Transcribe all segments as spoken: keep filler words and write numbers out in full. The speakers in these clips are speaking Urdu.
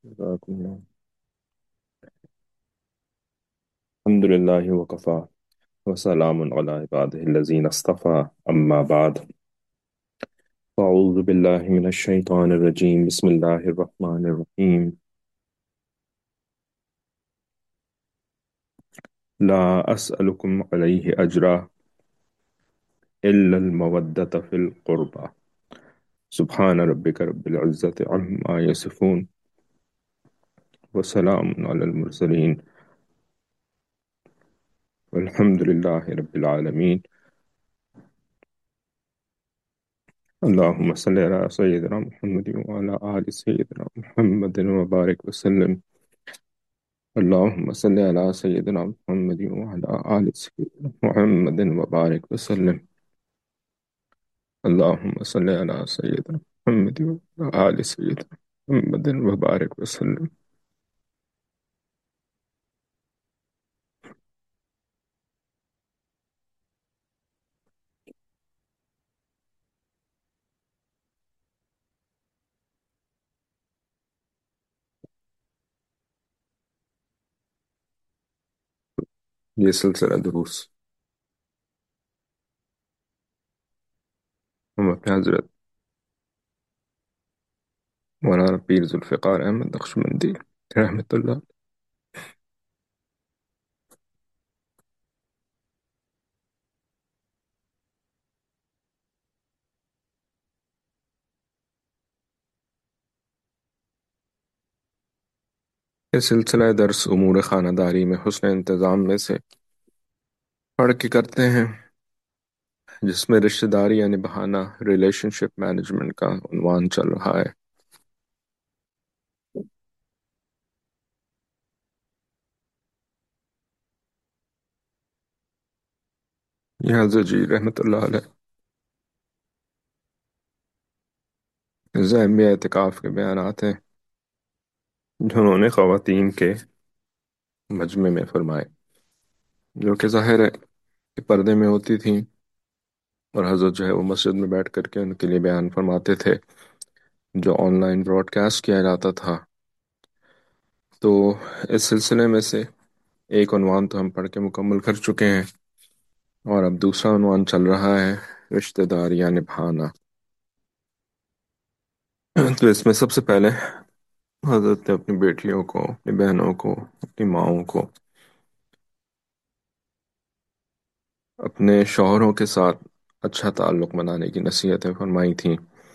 جزاكم الله. الحمد لله وكفى وسلام على عباده الذين اصطفى أما بعد. أعوذ بالله من الشيطان الرجيم. بسم الله الرحمن الرحيم. لا أسألكم عليه أجرا إلا المودة في القربى. سبحان ربك رب العزة عما يصفون وسلام على المرسلين والحمد لله رب العالمين. اللهم صل على سيدنا محمد وعلى آل سيدنا محمد وبارك وسلم. اللهم صل على سيدنا محمد وعلى آل سيدنا محمد وبارك وسلم. اللهم صل على سيدنا محمد وعلى آل سيدنا محمد وبارك وسلم. یہ سلسلہ دروس ہم اپنے حضرت مولانا پیر ذوالفقار احمد نقشبندی رحمۃ اللہ یہ سلسلہ درس امور خانہ داری میں حسن انتظام میں سے پڑھ کے کرتے ہیں، جس میں رشتہ داری یعنی بہانہ ریلیشن شپ مینجمنٹ کا عنوان چل رہا ہے۔ یہ حضرت جی رحمۃ اللہ علیہ ذہن اعتکاف کے بیانات ہیں جو انہوں نے خواتین کے مجمع میں فرمائے، جو کہ ظاہر ہے کہ پردے میں ہوتی تھیں، اور حضرت جو ہے وہ مسجد میں بیٹھ کر کے ان کے لیے بیان فرماتے تھے جو آن لائن براڈ کاسٹ کیا جاتا تھا۔ تو اس سلسلے میں سے ایک عنوان تو ہم پڑھ کے مکمل کر چکے ہیں، اور اب دوسرا عنوان چل رہا ہے رشتہ داریاں نبھانا۔ تو اس میں سب سے پہلے حضرت نے اپنی بیٹیوں کو، اپنی بہنوں کو، اپنی ماؤں کو اپنے شوہروں کے ساتھ اچھا تعلق بنانے کی نصیحتیں فرمائی تھیں۔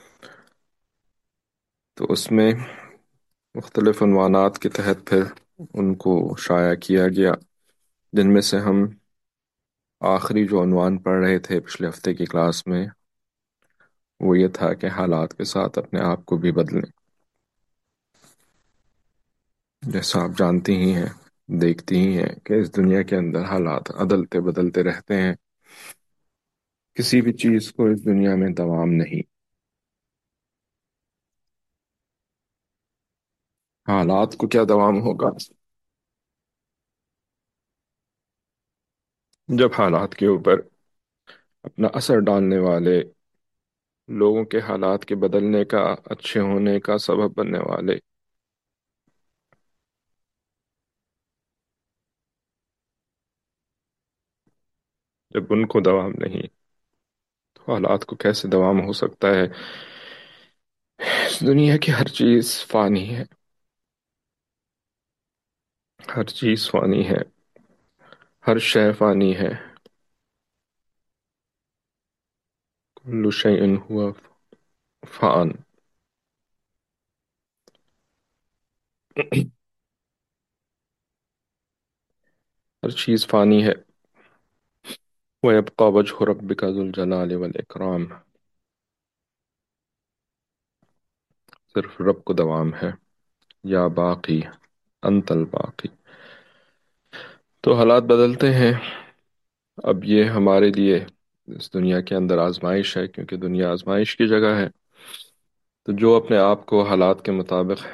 تو اس میں مختلف عنوانات کے تحت پھر ان کو شائع کیا گیا، جن میں سے ہم آخری جو عنوان پڑھ رہے تھے پچھلے ہفتے کی کلاس میں وہ یہ تھا کہ حالات کے ساتھ اپنے آپ کو بھی بدلیں۔ جیسا آپ جانتی ہی ہیں، دیکھتی ہی ہیں کہ اس دنیا کے اندر حالات عدلتے بدلتے رہتے ہیں، کسی بھی چیز کو اس دنیا میں دوام نہیں۔ حالات کو کیا دوام ہوگا جب حالات کے اوپر اپنا اثر ڈالنے والے لوگوں کے حالات کے بدلنے کا، اچھے ہونے کا سبب بننے والے جب ان کو دوام نہیں، تو حالات کو کیسے دوام ہو سکتا ہے؟ اس دنیا کی ہر چیز فانی ہے، ہر چیز فانی ہے، ہر شے فانی ہے۔ کل شیء ہوا فان۔ ہر چیز فانی ہے۔ وَيَبْقَى وَجْهُ رَبِّكَ ذُو الْجَلَالِ وَالْإِكْرَامِ۔ صرف رب کو دوام ہے، یا باقی انت الباقی۔ تو حالات بدلتے ہیں۔ اب یہ ہمارے لیے اس دنیا کے اندر آزمائش ہے، کیونکہ دنیا آزمائش کی جگہ ہے۔ تو جو اپنے آپ کو حالات کے مطابق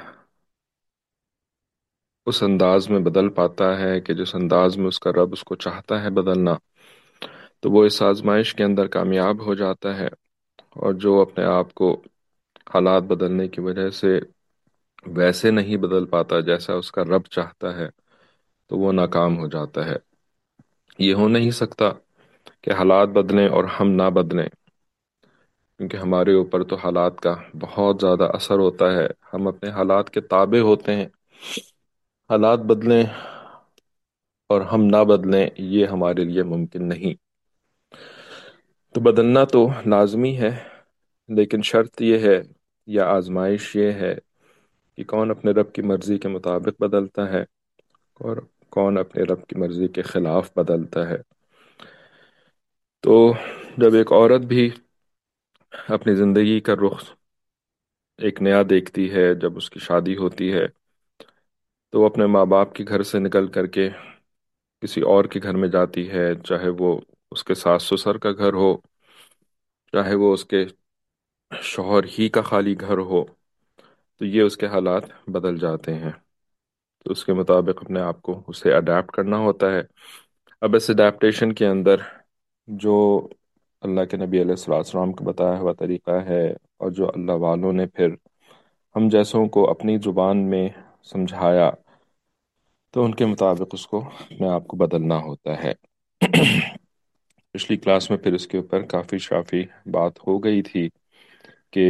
اس انداز میں بدل پاتا ہے کہ جس انداز میں اس کا رب اس کو چاہتا ہے بدلنا، تو وہ اس آزمائش کے اندر کامیاب ہو جاتا ہے۔ اور جو اپنے آپ کو حالات بدلنے کی وجہ سے ویسے نہیں بدل پاتا جیسا اس کا رب چاہتا ہے تو وہ ناکام ہو جاتا ہے۔ یہ ہو نہیں سکتا کہ حالات بدلیں اور ہم نہ بدلیں، کیونکہ ہمارے اوپر تو حالات کا بہت زیادہ اثر ہوتا ہے، ہم اپنے حالات کے تابع ہوتے ہیں۔ حالات بدلیں اور ہم نہ بدلیں یہ ہمارے لیے ممکن نہیں۔ تو بدلنا تو لازمی ہے، لیکن شرط یہ ہے یا آزمائش یہ ہے کہ کون اپنے رب کی مرضی کے مطابق بدلتا ہے اور کون اپنے رب کی مرضی کے خلاف بدلتا ہے۔ تو جب ایک عورت بھی اپنی زندگی کا رخ ایک نیا دیکھتی ہے، جب اس کی شادی ہوتی ہے تو وہ اپنے ماں باپ کے گھر سے نکل کر کے کسی اور کے گھر میں جاتی ہے، چاہے وہ اس کے ساس سسر کا گھر ہو، چاہے وہ اس کے شوہر ہی کا خالی گھر ہو، تو یہ اس کے حالات بدل جاتے ہیں۔ تو اس کے مطابق اپنے آپ کو اسے اڈیپٹ کرنا ہوتا ہے۔ اب اس اڈیپٹیشن کے اندر جو اللہ کے نبی علیہ الصلوۃ والسلام کو بتایا ہوا طریقہ ہے، اور جو اللہ والوں نے پھر ہم جیسوں کو اپنی زبان میں سمجھایا، تو ان کے مطابق اس کو اپنے آپ کو بدلنا ہوتا ہے۔ پچھلی کلاس میں پھر اس کے اوپر کافی شافی بات ہو گئی تھی کہ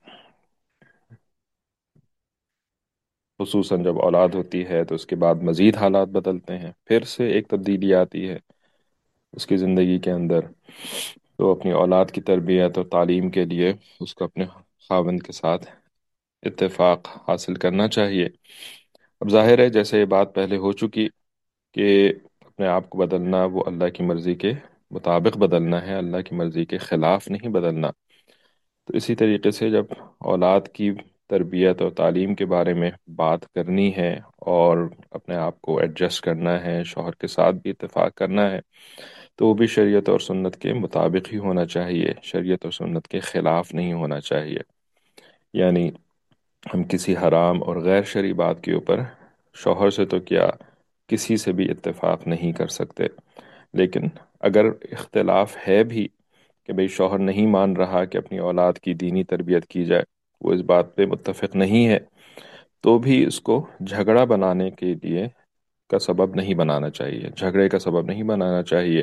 خصوصاً جب اولاد ہوتی ہے تو اس کے بعد مزید حالات بدلتے ہیں، پھر سے ایک تبدیلی آتی ہے اس کی زندگی کے اندر۔ تو اپنی اولاد کی تربیت اور تعلیم کے لیے اس کو اپنے خاوند کے ساتھ اتفاق حاصل کرنا چاہیے۔ اب ظاہر ہے جیسے یہ بات پہلے ہو چکی کہ اپنے آپ کو بدلنا وہ اللہ کی مرضی کے مطابق بدلنا ہے، اللہ کی مرضی کے خلاف نہیں بدلنا۔ تو اسی طریقے سے جب اولاد کی تربیت اور تعلیم کے بارے میں بات کرنی ہے اور اپنے آپ کو ایڈجسٹ کرنا ہے، شوہر کے ساتھ بھی اتفاق کرنا ہے، تو وہ بھی شریعت اور سنت کے مطابق ہی ہونا چاہیے، شریعت اور سنت کے خلاف نہیں ہونا چاہیے۔ یعنی ہم کسی حرام اور غیر شرعی بات کے اوپر شوہر سے تو کیا کسی سے بھی اتفاق نہیں کر سکتے، لیکن اگر اختلاف ہے بھی کہ بھئی شوہر نہیں مان رہا کہ اپنی اولاد کی دینی تربیت کی جائے، وہ اس بات پہ متفق نہیں ہے، تو بھی اس کو جھگڑا بنانے کے لیے کا سبب نہیں بنانا چاہیے، جھگڑے کا سبب نہیں بنانا چاہیے،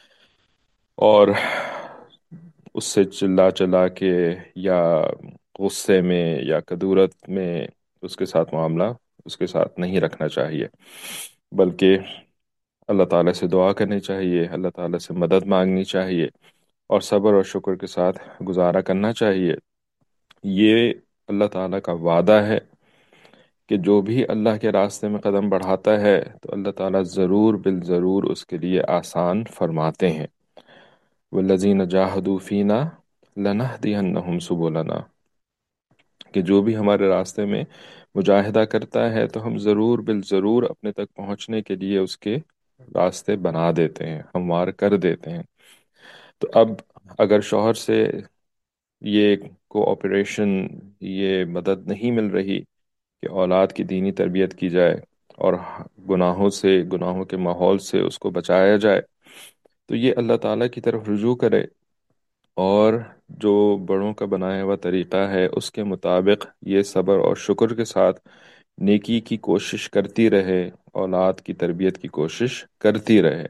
اور اس سے چلا چلا کے یا غصے میں یا کدورت میں اس کے ساتھ معاملہ اس کے ساتھ نہیں رکھنا چاہیے، بلکہ اللہ تعالیٰ سے دعا کرنی چاہیے، اللہ تعالیٰ سے مدد مانگنی چاہیے، اور صبر اور شکر کے ساتھ گزارا کرنا چاہیے۔ یہ اللہ تعالیٰ کا وعدہ ہے کہ جو بھی اللہ کے راستے میں قدم بڑھاتا ہے تو اللہ تعالیٰ ضرور بالضرور اس کے لیے آسان فرماتے ہیں۔ والذین جاہدوا فینا لنہدینہم سبلنا، کہ جو بھی ہمارے راستے میں مجاہدہ کرتا ہے تو ہم ضرور بالضرور اپنے تک پہنچنے کے لیے اس کے راستے بنا دیتے ہیں، ہموار کر دیتے ہیں۔ تو اب اگر شوہر سے یہ کوآپریشن، یہ مدد نہیں مل رہی کہ اولاد کی دینی تربیت کی جائے اور گناہوں سے، گناہوں کے ماحول سے اس کو بچایا جائے، تو یہ اللہ تعالیٰ کی طرف رجوع کرے اور جو بڑوں کا بنایا ہوا طریقہ ہے اس کے مطابق یہ صبر اور شکر کے ساتھ نیکی کی کوشش کرتی رہے، اولاد کی تربیت کی کوشش کرتی رہے۔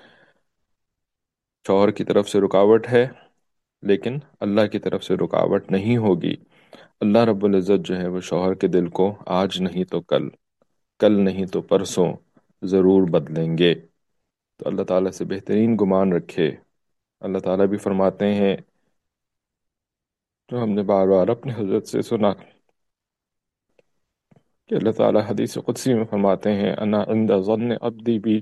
شوہر کی طرف سے رکاوٹ ہے لیکن اللہ کی طرف سے رکاوٹ نہیں ہوگی۔ اللہ رب العزت جو ہے وہ شوہر کے دل کو آج نہیں تو کل، کل نہیں تو پرسوں ضرور بدلیں گے۔ تو اللہ تعالیٰ سے بہترین گمان رکھے۔ اللہ تعالیٰ بھی فرماتے ہیں، جو ہم نے بار بار اپنے حضرت سے سنا، کہ اللہ تعالیٰ حدیث قدسی میں فرماتے ہیں انا عند ظن عبدی بی،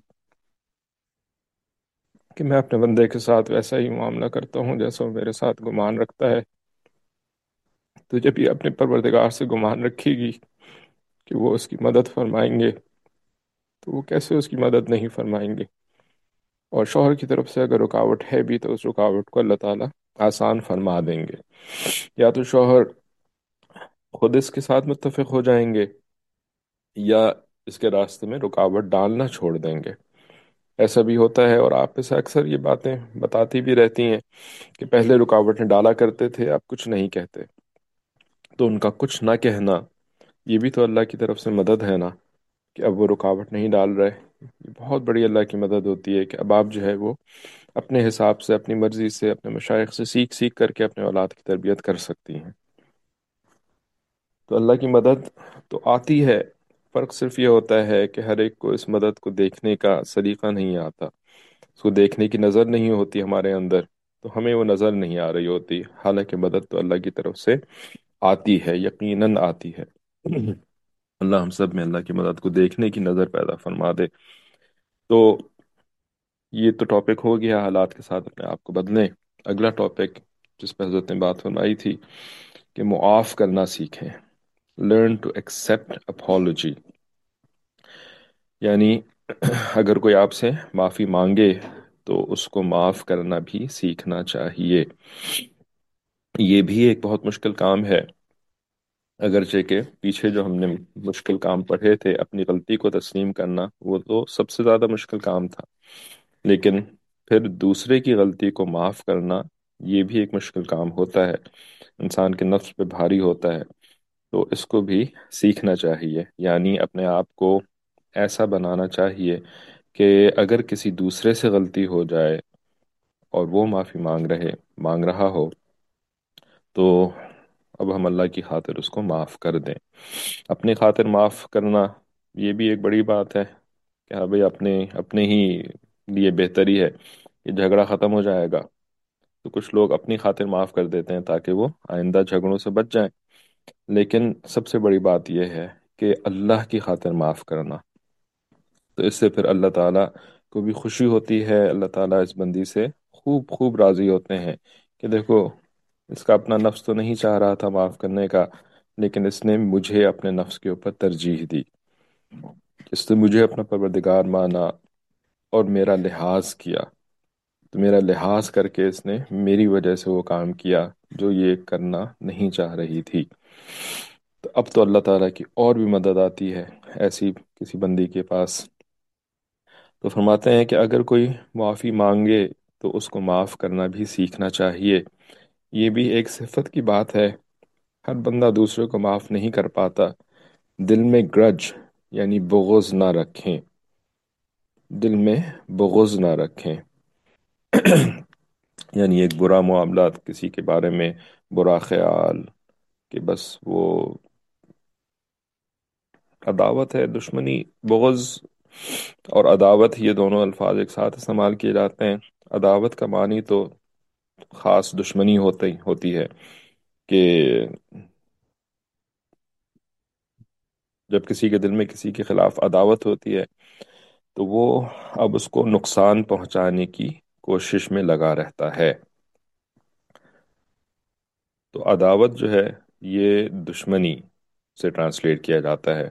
کہ میں اپنے بندے کے ساتھ ویسا ہی معاملہ کرتا ہوں جیسا وہ میرے ساتھ گمان رکھتا ہے۔ تو جب یہ اپنے پروردگار سے گمان رکھے گی کہ وہ اس کی مدد فرمائیں گے، تو وہ کیسے اس کی مدد نہیں فرمائیں گے؟ اور شوہر کی طرف سے اگر رکاوٹ ہے بھی تو اس رکاوٹ کو اللہ تعالیٰ آسان فرما دیں گے۔ یا تو شوہر خود اس کے ساتھ متفق ہو جائیں گے یا اس کے راستے میں رکاوٹ ڈالنا چھوڑ دیں گے۔ ایسا بھی ہوتا ہے، اور آپ میں سے اکثر یہ باتیں بتاتی بھی رہتی ہیں کہ پہلے رکاوٹیں ڈالا کرتے تھے اب کچھ نہیں کہتے، تو ان کا کچھ نہ کہنا یہ بھی تو اللہ کی طرف سے مدد ہے نا، کہ اب وہ رکاوٹ نہیں ڈال رہے۔ یہ بہت بڑی اللہ کی مدد ہوتی ہے کہ اب آپ جو ہے وہ اپنے حساب سے، اپنی مرضی سے، اپنے مشائخ سے سیکھ سیکھ کر کے اپنے اولاد کی تربیت کر سکتی ہیں۔ تو اللہ کی مدد تو آتی ہے، فرق صرف یہ ہوتا ہے کہ ہر ایک کو اس مدد کو دیکھنے کا سلیقہ نہیں آتا، اس کو دیکھنے کی نظر نہیں ہوتی ہمارے اندر، تو ہمیں وہ نظر نہیں آ رہی ہوتی، حالانکہ مدد تو اللہ کی طرف سے آتی ہے، یقیناً آتی ہے۔ اللہ ہم سب میں اللہ کی مدد کو دیکھنے کی نظر پیدا فرما دے۔ تو یہ تو ٹاپک ہو گیا حالات کے ساتھ اپنے آپ کو بدلیں۔ اگلا ٹاپک جس پہ حضرت نے بات فرمائی تھی کہ معاف کرنا سیکھیں، لرن ٹو ایکسیپٹ اپالوجی، یعنی اگر کوئی آپ سے معافی مانگے تو اس کو معاف کرنا بھی سیکھنا چاہیے۔ یہ بھی ایک بہت مشکل کام ہے، اگرچہ کہ پیچھے جو ہم نے مشکل کام پڑھے تھے، اپنی غلطی کو تسلیم کرنا، وہ تو سب سے زیادہ مشکل کام تھا، لیکن پھر دوسرے کی غلطی کو معاف کرنا یہ بھی ایک مشکل کام ہوتا ہے، انسان کے نفس پہ بھاری ہوتا ہے۔ تو اس کو بھی سیکھنا چاہیے، یعنی اپنے آپ کو ایسا بنانا چاہیے کہ اگر کسی دوسرے سے غلطی ہو جائے اور وہ معافی مانگ رہے مانگ رہا ہو تو اب ہم اللہ کی خاطر اس کو معاف کر دیں۔ اپنی خاطر معاف کرنا یہ بھی ایک بڑی بات ہے کہ ہاں بھئی اپنے اپنے ہی لیے بہتری ہے کہ جھگڑا ختم ہو جائے گا، تو کچھ لوگ اپنی خاطر معاف کر دیتے ہیں تاکہ وہ آئندہ جھگڑوں سے بچ جائیں، لیکن سب سے بڑی بات یہ ہے کہ اللہ کی خاطر معاف کرنا، تو اس سے پھر اللہ تعالیٰ کو بھی خوشی ہوتی ہے، اللہ تعالیٰ اس بندی سے خوب خوب راضی ہوتے ہیں کہ دیکھو اس کا اپنا نفس تو نہیں چاہ رہا تھا معاف کرنے کا، لیکن اس نے مجھے اپنے نفس کے اوپر ترجیح دی، اس نے مجھے اپنا پروردگار مانا اور میرا لحاظ کیا، تو میرا لحاظ کر کے اس نے میری وجہ سے وہ کام کیا جو یہ کرنا نہیں چاہ رہی تھی۔ تو اب تو اللہ تعالیٰ کی اور بھی مدد آتی ہے ایسی کسی بندی کے پاس۔ تو فرماتے ہیں کہ اگر کوئی معافی مانگے تو اس کو معاف کرنا بھی سیکھنا چاہیے۔ یہ بھی ایک صفت کی بات ہے، ہر بندہ دوسرے کو معاف نہیں کر پاتا۔ دل میں گرج یعنی بغض نہ رکھیں، دل میں بغض نہ رکھیں یعنی ایک برا معاملات، کسی کے بارے میں برا خیال، کہ بس وہ عداوت ہے، دشمنی، بغض اور عداوت یہ دونوں الفاظ ایک ساتھ استعمال کیے جاتے ہیں۔ عداوت کا معنی تو خاص دشمنی ہوتی ہوتی ہے کہ جب کسی کے دل میں کسی کے خلاف عداوت ہوتی ہے تو وہ اب اس کو نقصان پہنچانے کی کوشش میں لگا رہتا ہے۔ تو عداوت جو ہے یہ دشمنی سے ٹرانسلیٹ کیا جاتا ہے،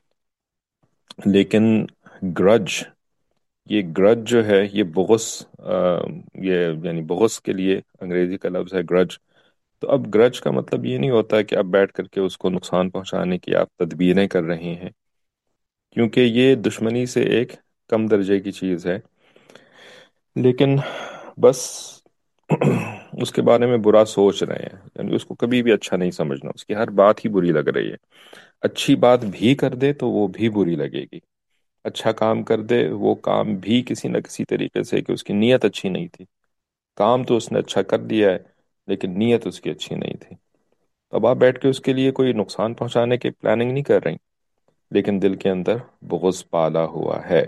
لیکن گرج، یہ گرج جو ہے یہ بغض، آ، یہ یعنی بغض کے لیے انگریزی کا لفظ ہے گرج۔ تو اب گرج کا مطلب یہ نہیں ہوتا کہ اب بیٹھ کر کے اس کو نقصان پہنچانے کی آپ تدبیریں کر رہے ہیں، کیونکہ یہ دشمنی سے ایک کم درجے کی چیز ہے، لیکن بس اس کے بارے میں برا سوچ رہے ہیں، یعنی اس کو کبھی بھی اچھا نہیں سمجھنا، اس کی ہر بات ہی بری لگ رہی ہے۔ اچھی بات بھی کر دے تو وہ بھی بری لگے گی، اچھا کام کر دے وہ کام بھی کسی نہ کسی طریقے سے، کہ اس کی نیت اچھی نہیں تھی، کام تو اس نے اچھا کر دیا ہے لیکن نیت اس کی اچھی نہیں تھی، اب آپ بیٹھ کے اس کے لیے کوئی نقصان پہنچانے کی پلاننگ نہیں کر رہی، لیکن دل کے اندر بغض پالا ہوا ہے۔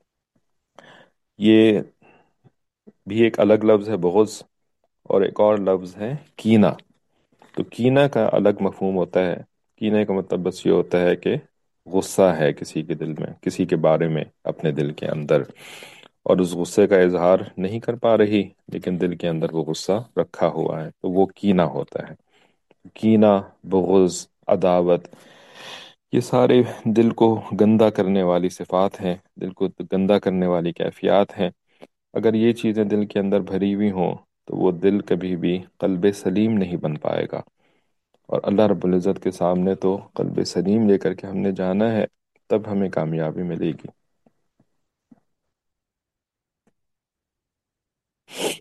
یہ بھی ایک الگ لفظ ہے بغض، اور ایک اور لفظ ہے کینہ۔ تو کینہ کا الگ مفہوم ہوتا ہے، کینہ کا مطلب بس یہ ہوتا ہے کہ غصہ ہے کسی کے دل میں، کسی کے بارے میں اپنے دل کے اندر، اور اس غصے کا اظہار نہیں کر پا رہی لیکن دل کے اندر وہ غصہ رکھا ہوا ہے، تو وہ کینہ ہوتا ہے۔ کینہ، بغض، عداوت، یہ سارے دل کو گندا کرنے والی صفات ہیں، دل کو گندا کرنے والی کیفیات ہیں۔ اگر یہ چیزیں دل کے اندر بھری ہوئی ہوں تو وہ دل کبھی بھی قلب سلیم نہیں بن پائے گا، اور اللہ رب العزت کے سامنے تو قلب سلیم لے کر کے ہم نے جانا ہے، تب ہمیں کامیابی ملے گی۔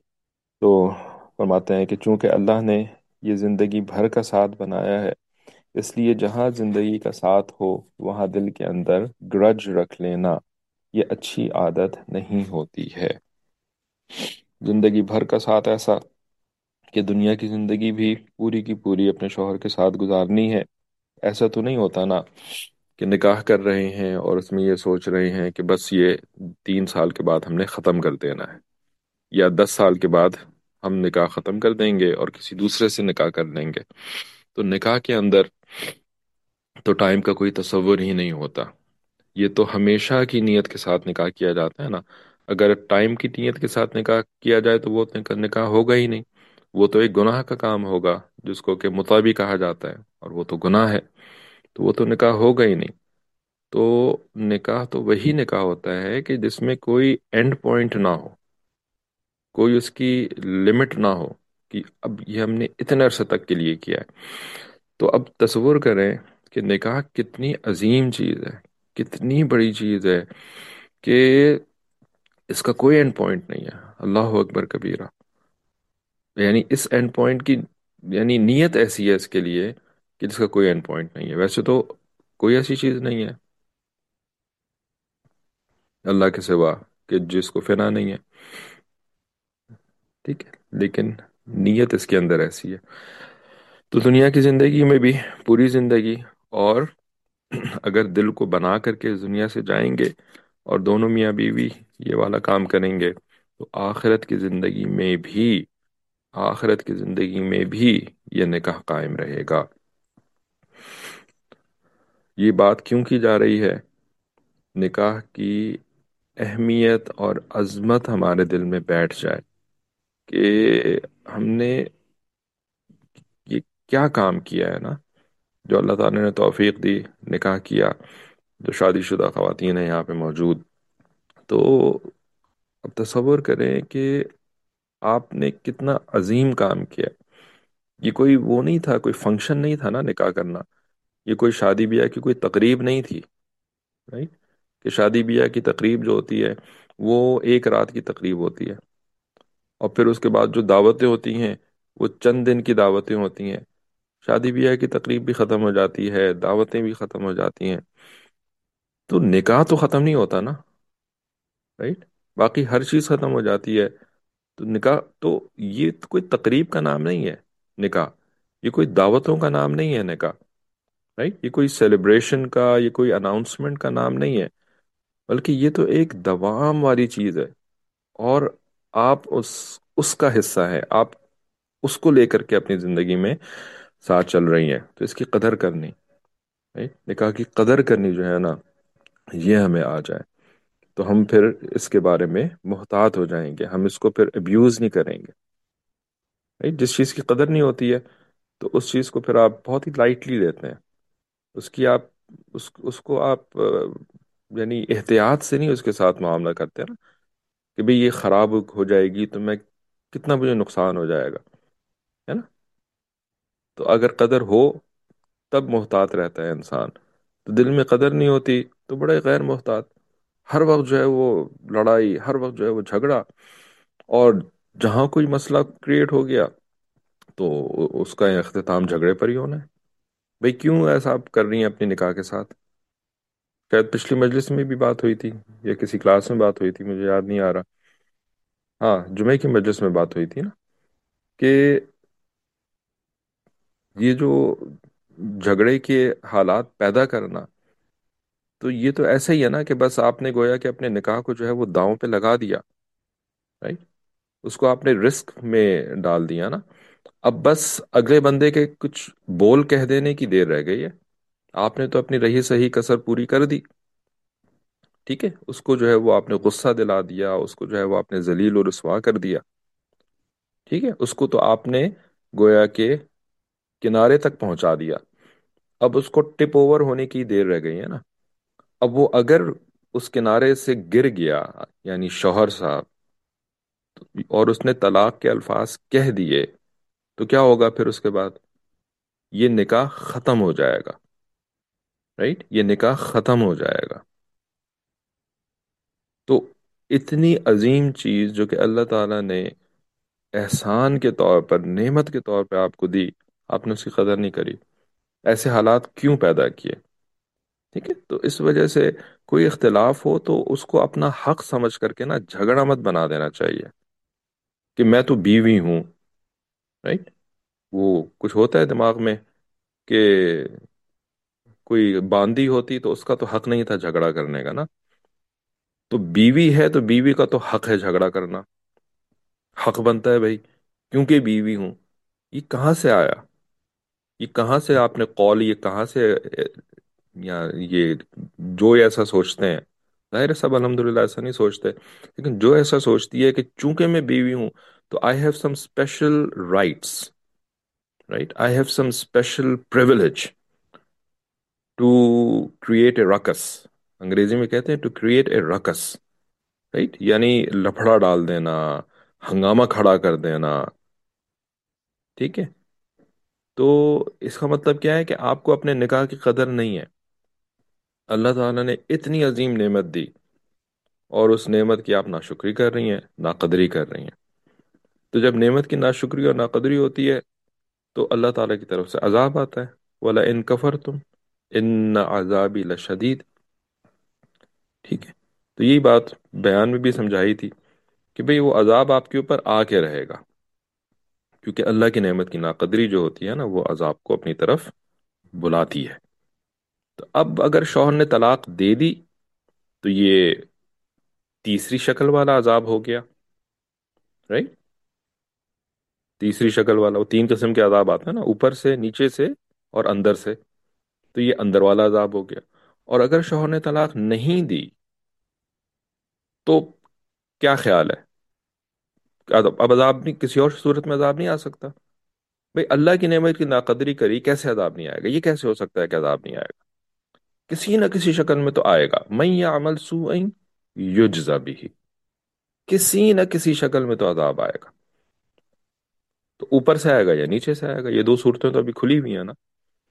تو فرماتے ہیں کہ چونکہ اللہ نے یہ زندگی بھر کا ساتھ بنایا ہے، اس لیے جہاں زندگی کا ساتھ ہو وہاں دل کے اندر گرج رکھ لینا یہ اچھی عادت نہیں ہوتی ہے۔ زندگی بھر کا ساتھ ایسا کہ دنیا کی زندگی بھی پوری کی پوری اپنے شوہر کے ساتھ گزارنی ہے، ایسا تو نہیں ہوتا نا کہ نکاح کر رہے ہیں اور اس میں یہ سوچ رہے ہیں کہ بس یہ تین سال کے بعد ہم نے ختم کر دینا ہے، یا دس سال کے بعد ہم نکاح ختم کر دیں گے اور کسی دوسرے سے نکاح کر لیں گے۔ تو نکاح کے اندر تو ٹائم کا کوئی تصور ہی نہیں ہوتا، یہ تو ہمیشہ کی نیت کے ساتھ نکاح کیا جاتا ہے نا۔ اگر ٹائم کی نیت کے ساتھ نکاح کیا جائے تو وہ نکاح نکاح ہوگا ہی نہیں، وہ تو ایک گناہ کا کام ہوگا جس کو کہ مطابق کہا جاتا ہے، اور وہ تو گناہ ہے، تو وہ تو نکاح ہوگا ہی نہیں۔ تو نکاح تو وہی نکاح ہوتا ہے کہ جس میں کوئی اینڈ پوائنٹ نہ ہو، کوئی اس کی لمٹ نہ ہو کہ اب یہ ہم نے اتنے عرصے تک کے لیے کیا ہے۔ تو اب تصور کریں کہ نکاح کتنی عظیم چیز ہے، کتنی بڑی چیز ہے کہ اس کا کوئی اینڈ پوائنٹ نہیں ہے۔ اللہ اکبر کبیرہ، یعنی اس اینڈ پوائنٹ کی یعنی نیت ایسی ہے اس کے لیے کہ جس کا کوئی اینڈ پوائنٹ نہیں ہے۔ ویسے تو کوئی ایسی چیز نہیں ہے اللہ کے سوا کہ جس کو فنا نہیں ہے، ٹھیک ہے، لیکن نیت اس کے اندر ایسی ہے۔ تو دنیا کی زندگی میں بھی پوری زندگی، اور اگر دل کو بنا کر کے اس دنیا سے جائیں گے اور دونوں میاں بیوی یہ والا کام کریں گے تو آخرت کی زندگی میں بھی آخرت کی زندگی میں بھی یہ نکاح قائم رہے گا۔ یہ بات کیوں کی جا رہی ہے؟ نکاح کی اہمیت اور عظمت ہمارے دل میں بیٹھ جائے کہ ہم نے یہ کیا کام کیا ہے نا، جو اللہ تعالی نے توفیق دی، نکاح کیا، جو شادی شدہ خواتین ہیں یہاں پہ موجود، تو اب تصور کریں کہ آپ نے کتنا عظیم کام کیا۔ یہ کوئی وہ نہیں تھا، کوئی فنکشن نہیں تھا نا نکاح کرنا، یہ کوئی شادی بیاہ کی کوئی تقریب نہیں تھی، رائٹ؟ کہ شادی بیاہ کی تقریب جو ہوتی ہے وہ ایک رات کی تقریب ہوتی ہے، اور پھر اس کے بعد جو دعوتیں ہوتی ہیں وہ چند دن کی دعوتیں ہوتی ہیں۔ شادی بیاہ کی تقریب بھی ختم ہو جاتی ہے، دعوتیں بھی ختم ہو جاتی ہیں، تو نکاح تو ختم نہیں ہوتا نا، رائٹ؟ باقی ہر چیز ختم ہو جاتی ہے، تو نکاح تو یہ تو کوئی تقریب کا نام نہیں ہے نکاح، یہ کوئی دعوتوں کا نام نہیں ہے نکاح، رائٹ؟ یہ کوئی سیلیبریشن کا، یہ کوئی اناؤنسمنٹ کا نام نہیں ہے، بلکہ یہ تو ایک دوام والی چیز ہے، اور آپ اس اس کا حصہ ہے، آپ اس کو لے کر کے اپنی زندگی میں ساتھ چل رہی ہیں، تو اس کی قدر کرنی، right؟ نکاح کی قدر کرنی جو ہے نا، یہ ہمیں آ جائے تو ہم پھر اس کے بارے میں محتاط ہو جائیں گے، ہم اس کو پھر ابیوز نہیں کریں گے، right؟ جس چیز کی قدر نہیں ہوتی ہے تو اس چیز کو پھر آپ بہت ہی لائٹلی لیتے ہیں، اس کی آپ اس اس کو آپ آ، یعنی احتیاط سے نہیں اس کے ساتھ معاملہ کرتے نا، کہ بھئی یہ خراب ہو جائے گی تو میں کتنا مجھے نقصان ہو جائے گا، ہے نا؟ تو اگر قدر ہو تب محتاط رہتا ہے انسان، تو دل میں قدر نہیں ہوتی تو بڑے غیر محتاط، ہر وقت جو ہے وہ لڑائی، ہر وقت جو ہے وہ جھگڑا، اور جہاں کوئی مسئلہ کریٹ ہو گیا تو اس کا اختتام جھگڑے پر ہی ہونا ہے۔ بھئی کیوں ایسا آپ کر رہی ہیں اپنے نکاح کے ساتھ؟ شاید پچھلی مجلس میں بھی بات ہوئی تھی یا کسی کلاس میں بات ہوئی تھی، مجھے یاد نہیں آ رہا، ہاں جمعے کی مجلس میں بات ہوئی تھی نا، کہ یہ جو جھگڑے کے حالات پیدا کرنا، تو یہ تو ایسا ہی ہے نا کہ بس آپ نے گویا کہ اپنے نکاح کو جو ہے وہ داؤں پہ لگا دیا، رائٹ؟ اس کو آپ نے رسک میں ڈال دیا نا، اب بس اگلے بندے کے کچھ بول کہہ دینے کی دیر رہ گئی ہے، آپ نے تو اپنی رہی صحیح کسر پوری کر دی، ٹھیک ہے، اس کو جو ہے وہ آپ نے غصہ دلا دیا، اس کو جو ہے وہ آپ نے ذلیل و رسوا کر دیا، ٹھیک ہے، اس کو تو آپ نے گویا کہ کنارے تک پہنچا دیا، اب اس کو ٹپ اوور ہونے کی دیر رہ گئی ہے نا۔ اب وہ اگر اس کنارے سے گر گیا، یعنی شوہر صاحب، اور اس نے طلاق کے الفاظ کہہ دیے، تو کیا ہوگا پھر اس کے بعد؟ یہ نکاح ختم ہو جائے گا، رائٹ؟ یہ نکاح ختم ہو جائے گا۔ تو اتنی عظیم چیز جو کہ اللہ تعالیٰ نے احسان کے طور پر، نعمت کے طور پہ آپ کو دی، آپ نے اس کی قدر نہیں کری، ایسے حالات کیوں پیدا کیے؟ ٹھیک ہے، تو اس وجہ سے کوئی اختلاف ہو تو اس کو اپنا حق سمجھ کر کے نا جھگڑا مت بنا دینا چاہیے کہ میں تو بیوی ہوں. رائٹ؟ وہ کچھ ہوتا ہے دماغ میں کہ کوئی باندی ہوتی تو اس کا تو حق نہیں تھا جھگڑا کرنے کا نا. تو بیوی ہے تو بیوی کا تو حق ہے جھگڑا کرنا، حق بنتا ہے بھائی، کیونکہ بیوی ہوں. یہ کہاں سے آیا؟ یہ کہاں سے آپ نے قول، یہ کہاں سے اے، یا یہ جو ایسا سوچتے ہیں، ظاہر ہے سب الحمدللہ ایسا نہیں سوچتے، لیکن جو ایسا سوچتی ہے کہ چونکہ میں بیوی ہوں تو I have some special rights, right, I have some special privilege to create a ruckus. انگریزی میں کہتے ہیں to create a ruckus. Right, یعنی لفڑا ڈال دینا، ہنگامہ کھڑا کر دینا. ٹھیک ہے، تو اس کا مطلب کیا ہے کہ آپ کو اپنے نکاح کی قدر نہیں ہے. اللہ تعالیٰ نے اتنی عظیم نعمت دی اور اس نعمت کی آپ ناشکری کر رہی ہیں، ناقدری کر رہی ہیں. تو جب نعمت کی ناشکری اور ناقدری ہوتی ہے تو اللہ تعالیٰ کی طرف سے عذاب آتا ہے. وَلَئِن كَفَرْتُمْ إِنَّ عَذَابِي لَشَدِيدٌ. ٹھیک ہے، تو یہی بات بیان میں بھی سمجھائی تھی کہ بھئی وہ عذاب آپ کے اوپر آ کے رہے گا، کیونکہ اللہ کی نعمت کی ناقدری جو ہوتی ہے نا وہ عذاب کو اپنی طرف بلاتی ہے. تو اب اگر شوہر نے طلاق دے دی تو یہ تیسری شکل والا عذاب ہو گیا. رائٹ؟ تیسری شکل والا، وہ تین قسم کے عذاب آتے ہیں نا، اوپر سے، نیچے سے اور اندر سے. تو یہ اندر والا عذاب ہو گیا. اور اگر شوہر نے طلاق نہیں دی تو کیا خیال ہے؟ اب اب عذاب نہیں، کسی اور صورت میں عذاب نہیں آ سکتا؟ بھئی اللہ کی نعمت کی ناقدری کری، کیسے عذاب نہیں آئے گا؟ یہ کیسے ہو سکتا ہے کہ عذاب نہیں آئے گا؟ کسی نہ کسی شکل میں تو آئے گا. من یعمل سوءا یجز به، کسی نہ کسی شکل میں تو عذاب آئے گا. تو اوپر سے آئے گا یا نیچے سے آئے گا، یہ دو صورتیں تو ابھی کھلی ہوئی ہیں نا.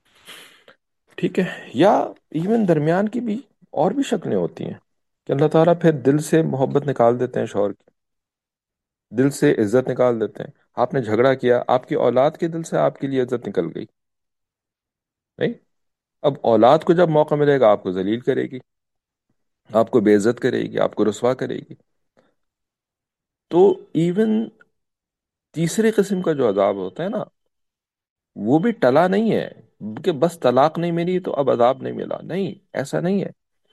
ٹھیک ہے، یا ایون درمیان کی بھی اور بھی شکلیں ہوتی ہیں کہ اللہ تعالیٰ پھر دل سے محبت نکال دیتے ہیں شوہر کی، دل سے عزت نکال دیتے ہیں. آپ نے جھگڑا کیا، آپ کی اولاد کے دل سے آپ کے لیے عزت نکل گئی. نہیں، اب اولاد کو جب موقع ملے گا آپ کو ذلیل کرے گی، آپ کو بے عزت کرے گی، آپ کو رسوا کرے گی. تو ایون تیسرے قسم کا جو عذاب ہوتا ہے نا وہ بھی ٹلا نہیں ہے کہ بس طلاق نہیں ملی تو اب عذاب نہیں ملا. نہیں، ایسا نہیں ہے.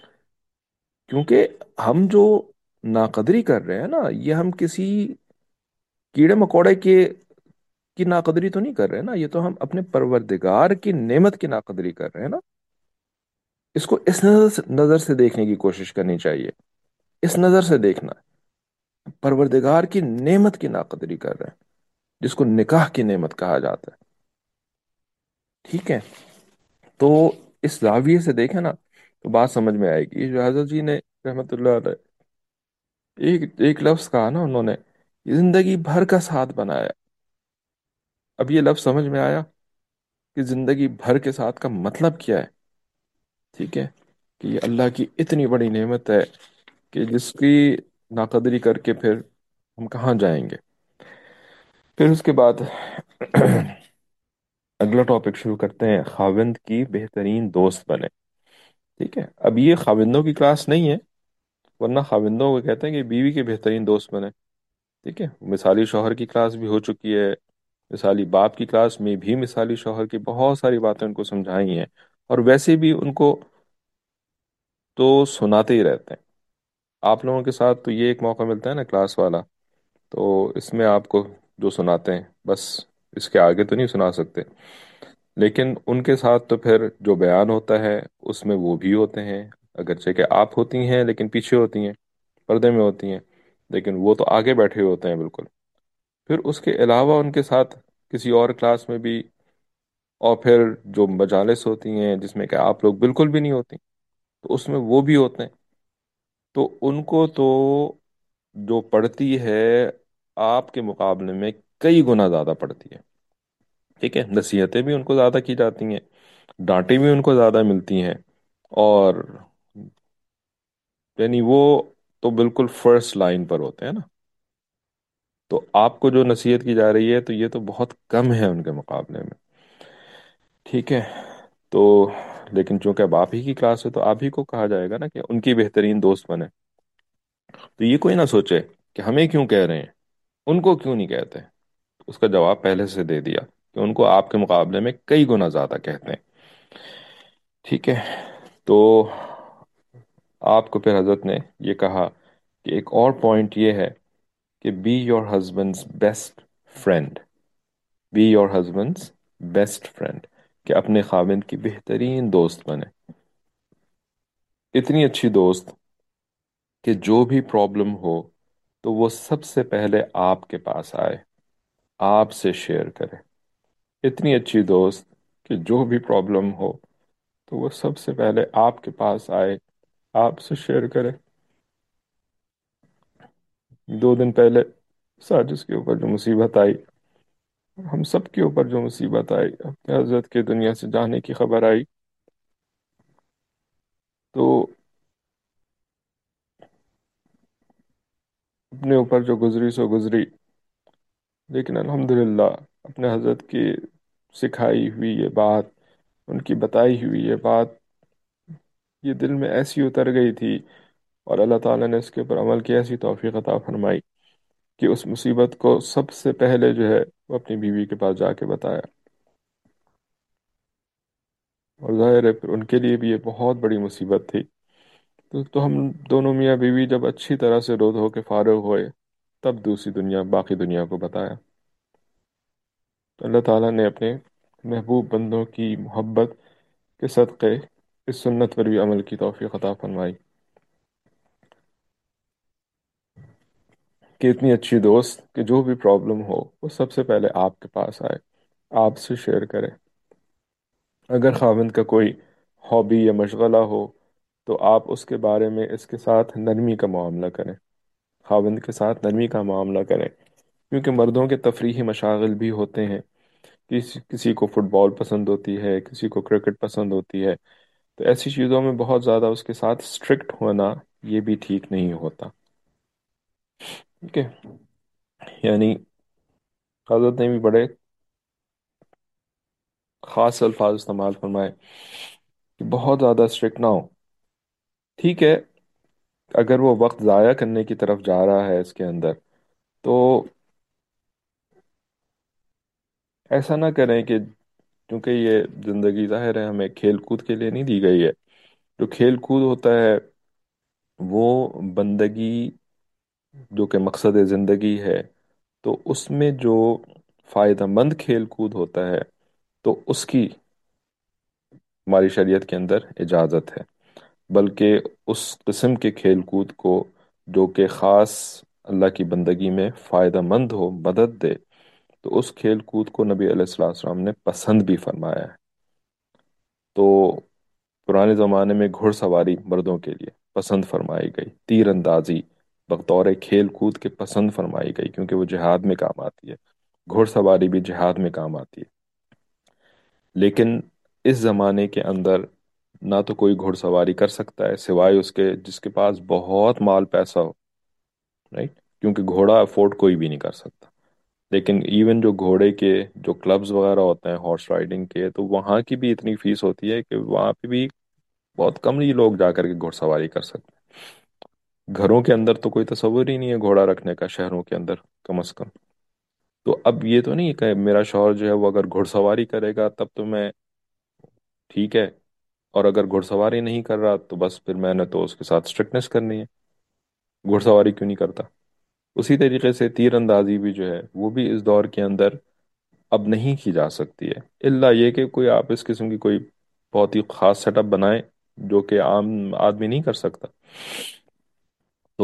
کیونکہ ہم جو ناقدری کر رہے ہیں نا، یہ ہم کسی کیڑے مکوڑے کے کی ناقدری تو نہیں کر رہے ہیں نا، یہ تو ہم اپنے پروردگار کی نعمت کی ناقدری کر رہے ہیں نا. اس کو اس نظر سے نظر سے دیکھنے کی کوشش کرنی چاہیے. اس نظر سے دیکھنا ہے، پروردگار کی نعمت کی ناقدری کر رہے ہیں، جس کو نکاح کی نعمت کہا جاتا ہے. ٹھیک ہے، تو اس زاویے سے دیکھیں نا تو بات سمجھ میں آئے گی. جو حضرت جی نے رحمت اللہ علیہ ایک ایک لفظ کہا نا، انہوں نے زندگی بھر کا ساتھ بنایا. اب یہ لفظ سمجھ میں آیا کہ زندگی بھر کے ساتھ کا مطلب کیا ہے. ٹھیک ہے، کہ یہ اللہ کی اتنی بڑی نعمت ہے کہ جس کی ناقدری کر کے پھر ہم کہاں جائیں گے. پھر اس کے بعد اگلا ٹاپک شروع کرتے ہیں، خاوند کی بہترین دوست بنے. ٹھیک ہے، اب یہ خاوندوں کی کلاس نہیں ہے، ورنہ خاوندوں کو کہتے ہیں کہ بیوی کے بہترین دوست بنے. ٹھیک ہے، مثالی شوہر کی کلاس بھی ہو چکی ہے، مثالی باپ کی کلاس میں بھی مثالی شوہر کی بہت ساری باتیں ان کو سمجھائی ہیں، اور ویسے بھی ان کو تو سناتے ہی رہتے ہیں. آپ لوگوں کے ساتھ تو یہ ایک موقع ملتا ہے نا کلاس والا، تو اس میں آپ کو جو سناتے ہیں بس، اس کے آگے تو نہیں سنا سکتے. لیکن ان کے ساتھ تو پھر جو بیان ہوتا ہے اس میں وہ بھی ہوتے ہیں، اگرچہ کہ آپ ہوتی ہیں لیکن پیچھے ہوتی ہیں، پردے میں ہوتی ہیں، لیکن وہ تو آگے بیٹھے ہوتے ہیں بالکل. پھر اس کے علاوہ ان کے ساتھ کسی اور کلاس میں بھی، اور پھر جو مجالس ہوتی ہیں جس میں کہ آپ لوگ بالکل بھی نہیں ہوتی، تو اس میں وہ بھی ہوتے ہیں. تو ان کو تو جو پڑھتی ہے آپ کے مقابلے میں کئی گنا زیادہ پڑتی ہے. ٹھیک ہے، نصیحتیں بھی ان کو زیادہ کی جاتی ہیں، ڈانٹیں بھی ان کو زیادہ ملتی ہیں، اور یعنی وہ تو بالکل فرسٹ لائن پر ہوتے ہیں نا. تو آپ کو جو نصیحت کی جا رہی ہے تو یہ تو بہت کم ہے ان کے مقابلے میں. ٹھیک ہے، تو لیکن چونکہ اب آپ ہی کی کلاس ہے تو آپ ہی کو کہا جائے گا نا کہ ان کی بہترین دوست بنے. تو یہ کوئی نہ سوچے کہ ہمیں کیوں کہہ رہے ہیں، ان کو کیوں نہیں کہتے. اس کا جواب پہلے سے دے دیا کہ ان کو آپ کے مقابلے میں کئی گنا زیادہ کہتے ہیں. ٹھیک ہے. تو آپ کو پھر حضرت نے یہ کہا کہ ایک اور پوائنٹ یہ ہے کہ be your husband's best friend. Be your husband's best friend, کہ اپنے خاوند کی بہترین دوست بنے. اتنی اچھی دوست کہ جو بھی پرابلم ہو تو وہ سب سے پہلے آپ کے پاس آئے، آپ سے شیئر کرے. اتنی اچھی دوست کہ جو بھی پرابلم ہو تو وہ سب سے پہلے آپ کے پاس آئے، آپ سے شیئر کرے. دو دن پہلے ساجد کے اوپر جو مصیبت آئی، ہم سب کے اوپر جو مصیبت آئی، اپنے حضرت کے دنیا سے جانے کی خبر آئی، تو اپنے اوپر جو گزری سو گزری. لیکن الحمدللہ اپنے حضرت کی سکھائی ہوئی یہ بات، ان کی بتائی ہوئی یہ بات، یہ دل میں ایسی اتر گئی تھی، اور اللہ تعالیٰ نے اس کے اوپر عمل کی ایسی توفیق عطا فرمائی کہ اس مصیبت کو سب سے پہلے جو ہے وہ اپنی بیوی کے پاس جا کے بتایا. اور ظاہر ہے پھر ان کے لیے بھی یہ بہت بڑی مصیبت تھی. تو تو ہم دونوں میاں بیوی جب اچھی طرح سے رو دھو کے فارغ ہوئے تب دوسری دنیا، باقی دنیا کو بتایا. تو اللہ تعالیٰ نے اپنے محبوب بندوں کی محبت کے صدقے اس سنت پر بھی عمل کی توفیق عطا فرمائی کہ اتنی اچھی دوست کہ جو بھی پرابلم ہو وہ سب سے پہلے آپ کے پاس آئے، آپ سے شیئر کرے. اگر خاوند کا کوئی ہابی یا مشغلہ ہو تو آپ اس کے بارے میں اس کے ساتھ نرمی کا معاملہ کریں، خاوند کے ساتھ نرمی کا معاملہ کریں. کیونکہ مردوں کے تفریحی مشاغل بھی ہوتے ہیں. کسی کسی کو فٹ بال پسند ہوتی ہے، کسی کو کرکٹ پسند ہوتی ہے. تو ایسی چیزوں میں بہت زیادہ اس کے ساتھ اسٹرکٹ ہونا یہ بھی ٹھیک نہیں ہوتا. ٹھیک ہے. یعنی حضرت نے بھی بڑے خاص الفاظ استعمال فرمائے کہ بہت زیادہ اسٹرکٹ نہ ہو. ٹھیک ہے، اگر وہ وقت ضائع کرنے کی طرف جا رہا ہے اس کے اندر تو ایسا نہ کریں کہ، کیونکہ یہ زندگی ظاہر ہے ہمیں کھیل کود کے لیے نہیں دی گئی ہے. جو کھیل کود ہوتا ہے وہ بندگی جو کہ مقصد زندگی ہے، تو اس میں جو فائدہ مند کھیل کود ہوتا ہے تو اس کی ہماری شریعت کے اندر اجازت ہے. بلکہ اس قسم کے کھیل کود کو جو کہ خاص اللہ کی بندگی میں فائدہ مند ہو، مدد دے، تو اس کھیل کود کو نبی علیہ السلام السلام نے پسند بھی فرمایا ہے. تو پرانے زمانے میں گھڑ سواری مردوں کے لیے پسند فرمائی گئی، تیر اندازی بطور کھیل کود کے پسند فرمائی گئی، کیونکہ وہ جہاد میں کام آتی ہے. گھڑ سواری بھی جہاد میں کام آتی ہے. لیکن اس زمانے کے اندر نہ تو کوئی گھڑ سواری کر سکتا ہے سوائے اس کے جس کے پاس بہت مال پیسہ ہو، رائٹ؟ کیونکہ گھوڑا افورڈ کوئی بھی نہیں کر سکتا. لیکن ایون جو گھوڑے کے جو کلبز وغیرہ ہوتے ہیں ہارس رائڈنگ کے، تو وہاں کی بھی اتنی فیس ہوتی ہے کہ وہاں پہ بھی بہت کم ہی لوگ جا کر کے گھڑ سواری کر سکتے ہیں. گھروں کے اندر تو کوئی تصور ہی نہیں ہے گھوڑا رکھنے کا، شہروں کے اندر کم از کم. تو اب یہ تو نہیں کہ میرا شوہر جو ہے وہ اگر گھڑ سواری کرے گا تب تو میں ٹھیک ہے، اور اگر گھڑ سواری نہیں کر رہا تو بس پھر میں نے تو اس کے ساتھ اسٹرکٹنیس کرنی ہے، گھڑ سواری کیوں نہیں کرتا. اسی طریقے سے تیر اندازی بھی جو ہے وہ بھی اس دور کے اندر اب نہیں کی جا سکتی ہے، الا یہ کہ کوئی آپ اس قسم کی کوئی بہت ہی خاص سیٹ اپ بنائیں جو کہ عام آدمی نہیں کر سکتا. تو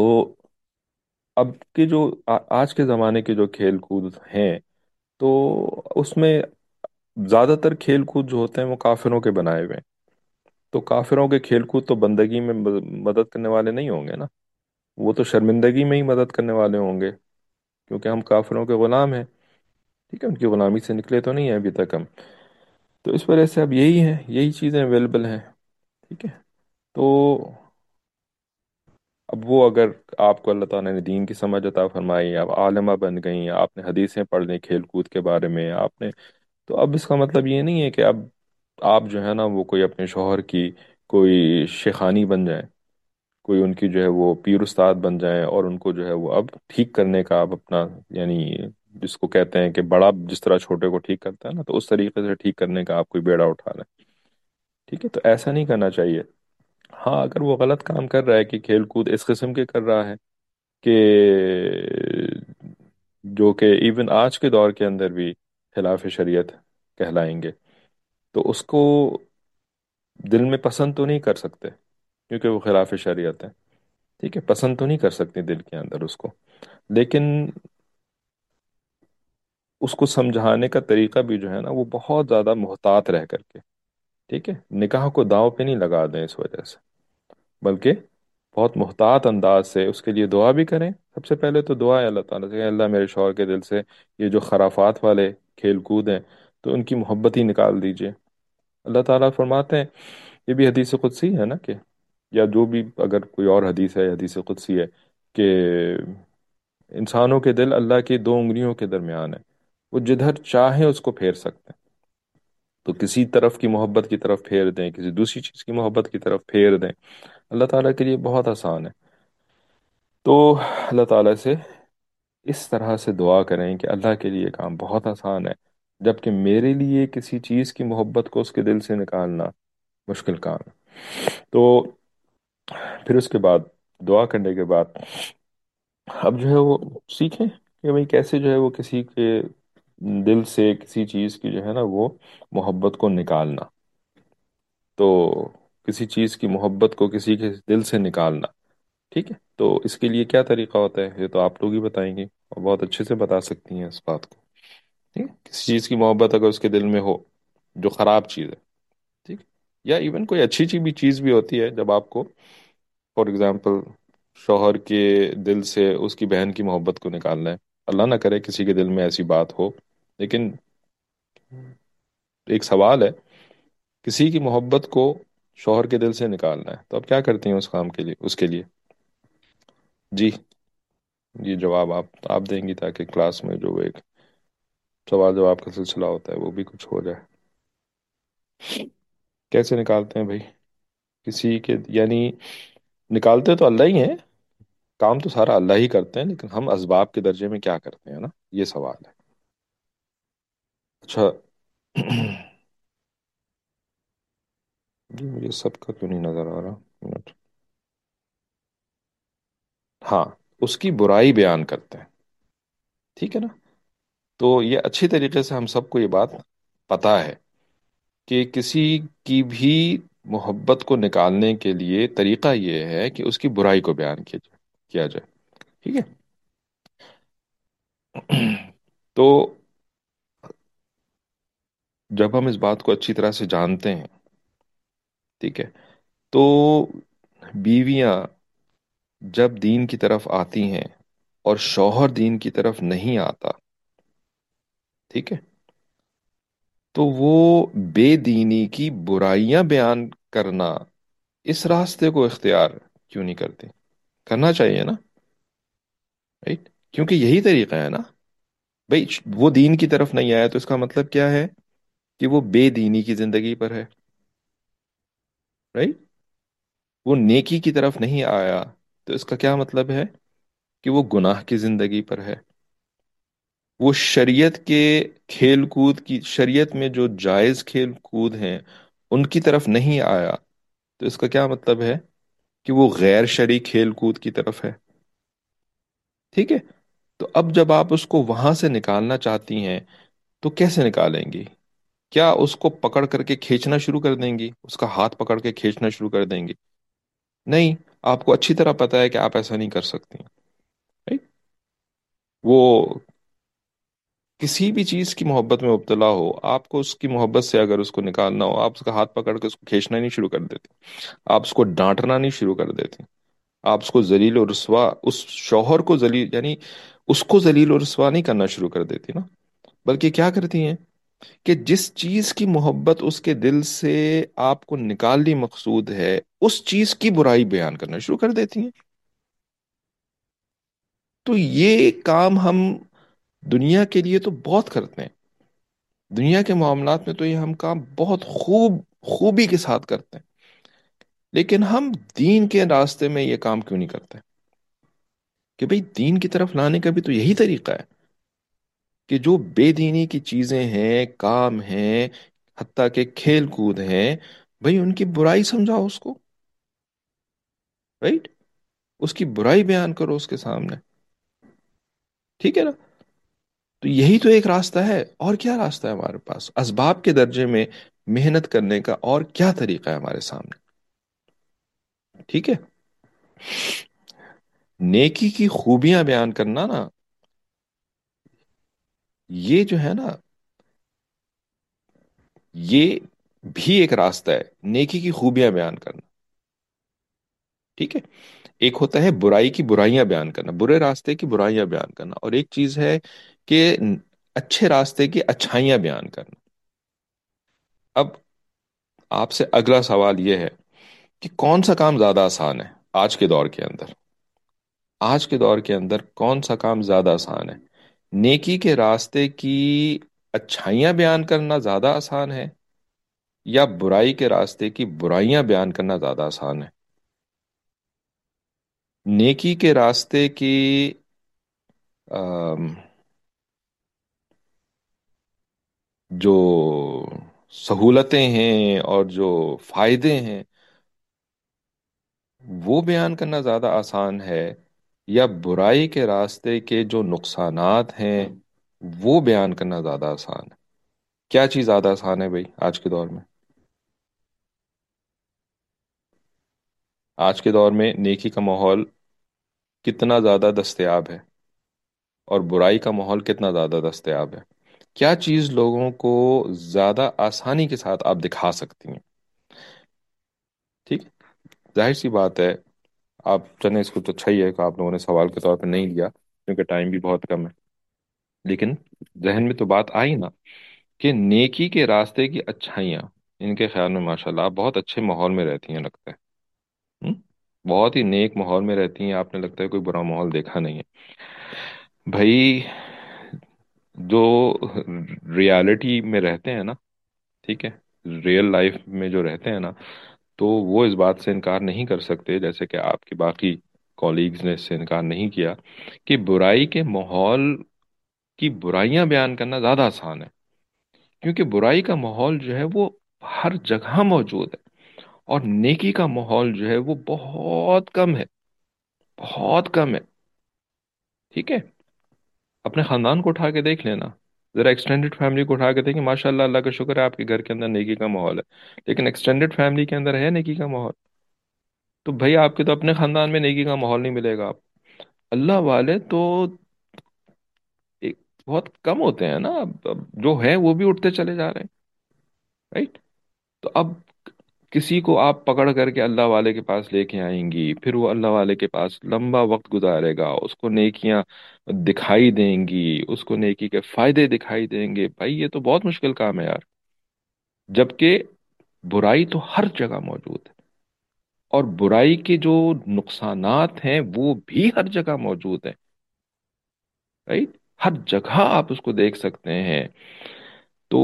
اب کے جو آ- آج کے زمانے کے جو کھیل کود ہیں تو اس میں زیادہ تر کھیل کود جو ہوتے ہیں وہ کافروں کے بنائے ہوئے ہیں. تو کافروں کے کھیل کود تو بندگی میں مد- مدد کرنے والے نہیں ہوں گے نا، وہ تو شرمندگی میں ہی مدد کرنے والے ہوں گے، کیونکہ ہم کافروں کے غلام ہیں. ٹھیک ہے، ان کی غلامی سے نکلے تو نہیں ہیں ابھی تک ہم. تو اس وجہ سے اب یہی ہیں، یہی چیزیں اویلیبل ہیں. ٹھیک ہے. تو اب وہ اگر آپ کو اللہ تعالیٰ نے دین کی سمجھ عطا فرمائی، آپ عالمہ بن گئیں، آپ نے حدیثیں پڑھ لیں کھیل کود کے بارے میں آپ نے، تو اب اس کا مطلب یہ نہیں ہے کہ اب آپ جو ہے نا وہ کوئی اپنے شوہر کی کوئی شیخانی بن جائیں، کوئی ان کی جو ہے وہ پیر استاد بن جائیں، اور ان کو جو ہے وہ اب ٹھیک کرنے کا آپ اپنا، یعنی جس کو کہتے ہیں کہ بڑا جس طرح چھوٹے کو ٹھیک کرتا ہے نا، تو اس طریقے سے ٹھیک کرنے کا آپ کوئی بیڑا اٹھا لیں. ٹھیک ہے، تو ایسا نہیں کرنا چاہیے. ہاں اگر وہ غلط کام کر رہا ہے کہ کھیل کود اس قسم کے کر رہا ہے کہ جو کہ ایون آج کے دور کے اندر بھی خلاف شریعت کہلائیں گے، تو اس کو دل میں پسند تو نہیں کر سکتے، کیونکہ وہ خلاف شریعت ہے. ٹھیک ہے، پسند تو نہیں کر سکتے دل کے اندر اس کو، لیکن اس کو سمجھانے کا طریقہ بھی جو ہے نا وہ بہت زیادہ محتاط رہ کر کے. ٹھیک ہے، نکاح کو داؤ پہ نہیں لگا دیں اس وجہ سے، بلکہ بہت محتاط انداز سے اس کے لیے دعا بھی کریں. سب سے پہلے تو دعا ہے اللہ تعالیٰ سے کہ اللہ میرے شوہر کے دل سے یہ جو خرافات والے کھیل کود ہیں تو ان کی محبت ہی نکال دیجئے. اللہ تعالیٰ فرماتے ہیں، یہ بھی حدیث قدسی ہے نا کہ، یا جو بھی اگر کوئی اور حدیث ہے حدیث قدسی ہے کہ انسانوں کے دل اللہ کی دو انگلیوں کے درمیان ہے، وہ جدھر چاہیں اس کو پھیر سکتے ہیں. تو کسی طرف کی محبت کی طرف پھیر دیں، کسی دوسری چیز کی محبت کی طرف پھیر دیں. اللہ تعالیٰ کے لیے بہت آسان ہے. تو اللہ تعالیٰ سے اس طرح سے دعا کریں کہ اللہ کے لیے کام بہت آسان ہے، جبکہ میرے لیے کسی چیز کی محبت کو اس کے دل سے نکالنا مشکل کام ہے. تو پھر اس کے بعد دعا کرنے کے بعد اب جو ہے وہ سیکھیں کہ بھئی کیسے جو ہے وہ کسی کے دل سے کسی چیز کی جو ہے نا وہ محبت کو نکالنا. تو کسی چیز کی محبت کو کسی کے دل سے نکالنا. ٹھیک ہے، تو اس کے لیے کیا طریقہ ہوتا ہے یہ تو آپ لوگ ہی بتائیں گے، اور بہت اچھے سے بتا سکتی ہیں اس بات کو. ٹھیک ہے؟ کسی چیز کی محبت اگر اس کے دل میں ہو جو خراب چیز ہے، ٹھیک، یا ایون کوئی اچھی چیز بھی چیز بھی ہوتی ہے، جب آپ کو فار ایگزامپل شوہر کے دل سے اس کی بہن کی محبت کو نکالنا ہے. اللہ نہ کرے کسی کے دل میں ایسی بات ہو، لیکن ایک سوال ہے، کسی کی محبت کو شوہر کے دل سے نکالنا ہے تو آپ کیا کرتی ہیں اس کام کے لیے، اس کے لیے؟ جی، یہ جواب آپ آپ دیں گی تاکہ کلاس میں جو ایک سوال جواب کا سلسلہ ہوتا ہے وہ بھی کچھ ہو جائے. کیسے نکالتے ہیں بھائی کسی کے، یعنی نکالتے تو اللہ ہی ہیں، کام تو سارا اللہ ہی کرتے ہیں، لیکن ہم اسباب کے درجے میں کیا کرتے ہیں نا، یہ سوال ہے. اچھا جی مجھے سب کا کیوں نہیں نظر آ رہا، منٹ. ہاں، اس کی برائی بیان کرتے ہیں. ٹھیک ہے نا، تو یہ اچھی طریقے سے ہم سب کو یہ بات پتہ ہے کہ کسی کی بھی محبت کو نکالنے کے لیے طریقہ یہ ہے کہ اس کی برائی کو بیان کیا جائے کیا جائے. ٹھیک ہے تو جب ہم اس بات کو اچھی طرح سے جانتے ہیں، ٹھیک ہے، تو بیویاں جب دین کی طرف آتی ہیں اور شوہر دین کی طرف نہیں آتا، ٹھیک ہے، تو وہ بے دینی کی برائیاں بیان کرنا اس راستے کو اختیار کیوں نہیں کرتے؟ کرنا چاہیے نا، رائٹ؟ کیونکہ یہی طریقہ ہے نا. بھائی وہ دین کی طرف نہیں آیا تو اس کا مطلب کیا ہے کہ وہ بے دینی کی زندگی پر ہے، رائٹ؟ وہ نیکی کی طرف نہیں آیا تو اس کا کیا مطلب ہے کہ وہ گناہ کی زندگی پر ہے. وہ شریعت کے کھیل کود کی، شریعت میں جو جائز کھیل کود ہیں ان کی طرف نہیں آیا تو اس کا کیا مطلب ہے کہ وہ غیر شرعی کھیل کود کی طرف ہے. ٹھیک ہے، تو اب جب آپ اس کو وہاں سے نکالنا چاہتی ہیں تو کیسے نکالیں گی؟ کیا اس کو پکڑ کر کے کھینچنا شروع کر دیں گی، اس کا ہاتھ پکڑ کے کھینچنا شروع کر دیں گی؟ نہیں، آپ کو اچھی طرح پتا ہے کہ آپ ایسا نہیں کر سکتی. Right؟ وہ کسی بھی چیز کی محبت میں مبتلا ہو، آپ کو اس کی محبت سے اگر اس کو نکالنا ہو، آپ اس کا ہاتھ پکڑ کے اس کو کھینچنا نہیں شروع کر دیتے، آپ اس کو ڈانٹنا نہیں شروع کر دیتے، آپ اس کو ذلیل و رسوا، اس شوہر کو ذلیل، یعنی اس کو ذلیل و رسوا نہیں کرنا شروع کر دیتی نا، بلکہ کیا کرتی ہیں کہ جس چیز کی محبت اس کے دل سے آپ کو نکالنی مقصود ہے اس چیز کی برائی بیان کرنا شروع کر دیتی ہیں. تو یہ کام ہم دنیا کے لیے تو بہت کرتے ہیں، دنیا کے معاملات میں تو یہ ہم کام بہت خوب خوبی کے ساتھ کرتے ہیں، لیکن ہم دین کے راستے میں یہ کام کیوں نہیں کرتے؟ کہ بھئی دین کی طرف لانے کا بھی تو یہی طریقہ ہے کہ جو بے دینی کی چیزیں ہیں، کام ہیں، حتیٰ کہ کھیل کود ہیں، بھئی ان کی برائی سمجھاؤ اس کو، رائٹ؟ اس کی برائی بیان کرو اس کے سامنے، ٹھیک ہے نا؟ تو یہی تو ایک راستہ ہے، اور کیا راستہ ہے ہمارے پاس اسباب کے درجے میں محنت کرنے کا؟ اور کیا طریقہ ہے ہمارے سامنے؟ ٹھیک ہے؟ نیکی کی خوبیاں بیان کرنا نا، یہ جو ہے نا، یہ بھی ایک راستہ ہے نیکی کی خوبیاں بیان کرنا، ٹھیک ہے؟ ایک ہوتا ہے برائی کی برائیاں بیان کرنا، برے راستے کی برائیاں بیان کرنا، اور ایک چیز ہے کہ اچھے راستے کی اچھائیاں بیان کرنا۔ اب آپ سے اگلا سوال یہ ہے کہ کون سا کام زیادہ آسان ہے آج کے دور کے اندر؟ آج کے دور کے اندر کون سا کام زیادہ آسان ہے؟ نیکی کے راستے کی اچھائیاں بیان کرنا زیادہ آسان ہے، یا برائی کے راستے کی برائیاں بیان کرنا زیادہ آسان ہے؟ نیکی کے راستے کی آم، جو سہولتیں ہیں اور جو فائدے ہیں وہ بیان کرنا زیادہ آسان ہے، یا برائی کے راستے کے جو نقصانات ہیں وہ بیان کرنا زیادہ آسان ہے؟ کیا چیز زیادہ آسان ہے بھائی آج کے دور میں؟ آج کے دور میں نیکی کا ماحول کتنا زیادہ دستیاب ہے، اور برائی کا ماحول کتنا زیادہ دستیاب ہے؟ کیا چیز لوگوں کو زیادہ آسانی کے ساتھ آپ دکھا سکتی ہیں؟ ٹھیک ہے؟ ظاہر سی بات ہے، آپ چلیں اس کو تو اچھا ہی ہے کہ آپ لوگوں نے سوال کے طور پہ نہیں لیا، کیونکہ ٹائم بھی بہت کم ہے، لیکن ذہن میں تو بات آئی نا کہ نیکی کے راستے کی اچھائیاں ان کے خیال میں ماشاءاللہ آپ بہت اچھے ماحول میں رہتی ہیں لگتا ہے، ہم؟ بہت ہی نیک ماحول میں رہتی ہیں، آپ نے لگتا ہے کوئی برا ماحول دیکھا نہیں ہے بھائی۔ جو ریالٹی میں رہتے ہیں نا، ٹھیک ہے، ریئل لائف میں جو رہتے ہیں نا، تو وہ اس بات سے انکار نہیں کر سکتے، جیسے کہ آپ کی باقی کولیگز نے اس سے انکار نہیں کیا، کہ برائی کے ماحول کی برائیاں بیان کرنا زیادہ آسان ہے، کیونکہ برائی کا ماحول جو ہے وہ ہر جگہ موجود ہے، اور نیکی کا ماحول جو ہے وہ بہت کم ہے، بہت کم ہے، ٹھیک ہے؟ اپنے خاندان کو اٹھا کے دیکھ لینا، ذرا ایکسٹینڈڈ فیملی کو اٹھا کے دیکھیں، ماشاء اللہ، اللہ کا شکر ہے آپ کے گھر کے اندر نیکی کا ماحول ہے، لیکن ایکسٹینڈڈ فیملی کے اندر ہے نیکی کا ماحول؟ تو بھائی آپ کے تو اپنے خاندان میں نیکی کا ماحول نہیں ملے گا آپ، اللہ والے تو ایک بہت کم ہوتے ہیں نا، اب اب جو ہیں وہ بھی اٹھتے چلے جا رہے ہیں، رائٹ؟ تو اب کسی کو آپ پکڑ کر کے اللہ والے کے پاس لے کے آئیں گی، پھر وہ اللہ والے کے پاس لمبا وقت گزارے گا، اس کو نیکیاں دکھائی دیں گی، اس کو نیکی کے فائدے دکھائی دیں گے، بھائی یہ تو بہت مشکل کام ہے یار، جبکہ برائی تو ہر جگہ موجود ہے، اور برائی کے جو نقصانات ہیں وہ بھی ہر جگہ موجود ہیں، رائٹ؟ ہر جگہ آپ اس کو دیکھ سکتے ہیں، تو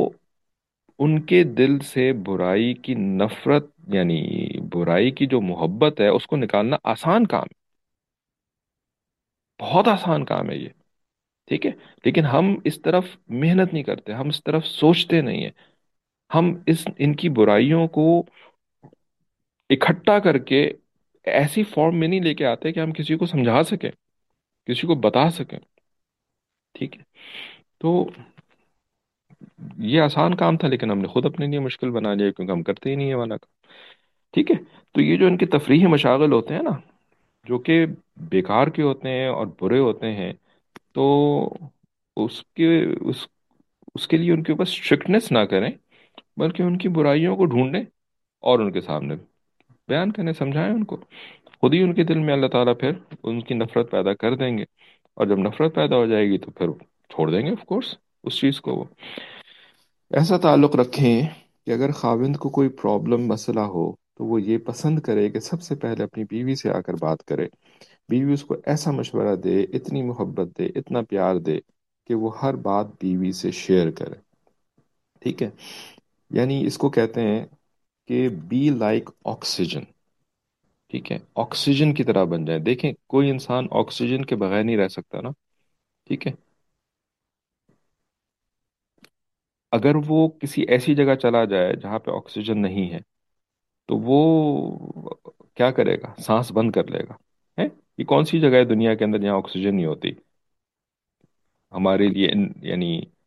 ان کے دل سے برائی کی نفرت، یعنی برائی کی جو محبت ہے اس کو نکالنا آسان کام ہے، بہت آسان کام ہے یہ، ٹھیک ہے؟ لیکن ہم اس طرف محنت نہیں کرتے، ہم اس طرف سوچتے نہیں ہیں، ہم اس ان کی برائیوں کو اکٹھا کر کے ایسی فارم میں نہیں لے کے آتے کہ ہم کسی کو سمجھا سکیں، کسی کو بتا سکیں، ٹھیک ہے؟ تو یہ آسان کام تھا، لیکن ہم نے خود اپنے لیے مشکل بنا لیا، کیونکہ ہم کرتے ہی نہیں ہے والا کام، ٹھیک ہے؟ تو یہ جو ان کے تفریحی مشاغل ہوتے ہیں نا، جو کہ بیکار کے ہوتے ہیں اور برے ہوتے ہیں، تو اس کے اس اس کے لیے ان کے اوپر اسٹرکٹنس نہ کریں، بلکہ ان کی برائیوں کو ڈھونڈیں اور ان کے سامنے بیان کریں، سمجھائیں ان کو، خود ہی ان کے دل میں اللہ تعالیٰ پھر ان کی نفرت پیدا کر دیں گے، اور جب نفرت پیدا ہو جائے گی تو پھر چھوڑ دیں گے آف کورس اس چیز کو، وہ ایسا تعلق رکھیں کہ اگر خاوند کو کوئی پرابلم مسئلہ ہو تو وہ یہ پسند کرے کہ سب سے پہلے اپنی بیوی سے آ کر بات کرے، بیوی اس کو ایسا مشورہ دے، اتنی محبت دے، اتنا پیار دے کہ وہ ہر بات بیوی سے شیئر کرے، ٹھیک ہے، یعنی اس کو کہتے ہیں کہ بی لائک آکسیجن. ٹھیک ہے، آکسیجن کی طرح بن جائے. دیکھیں کوئی انسان آکسیجن کے بغیر نہیں رہ سکتا نا. ٹھیک ہے، اگر وہ کسی ایسی جگہ چلا جائے جہاں پہ آکسیجن نہیں ہے تو وہ کیا کرے گا؟ سانس بند کر لے گا. ہے، یہ کون سی جگہ ہے دنیا کے اندر جہاں آکسیجن نہیں ہوتی ہمارے لیے؟ ان یعنی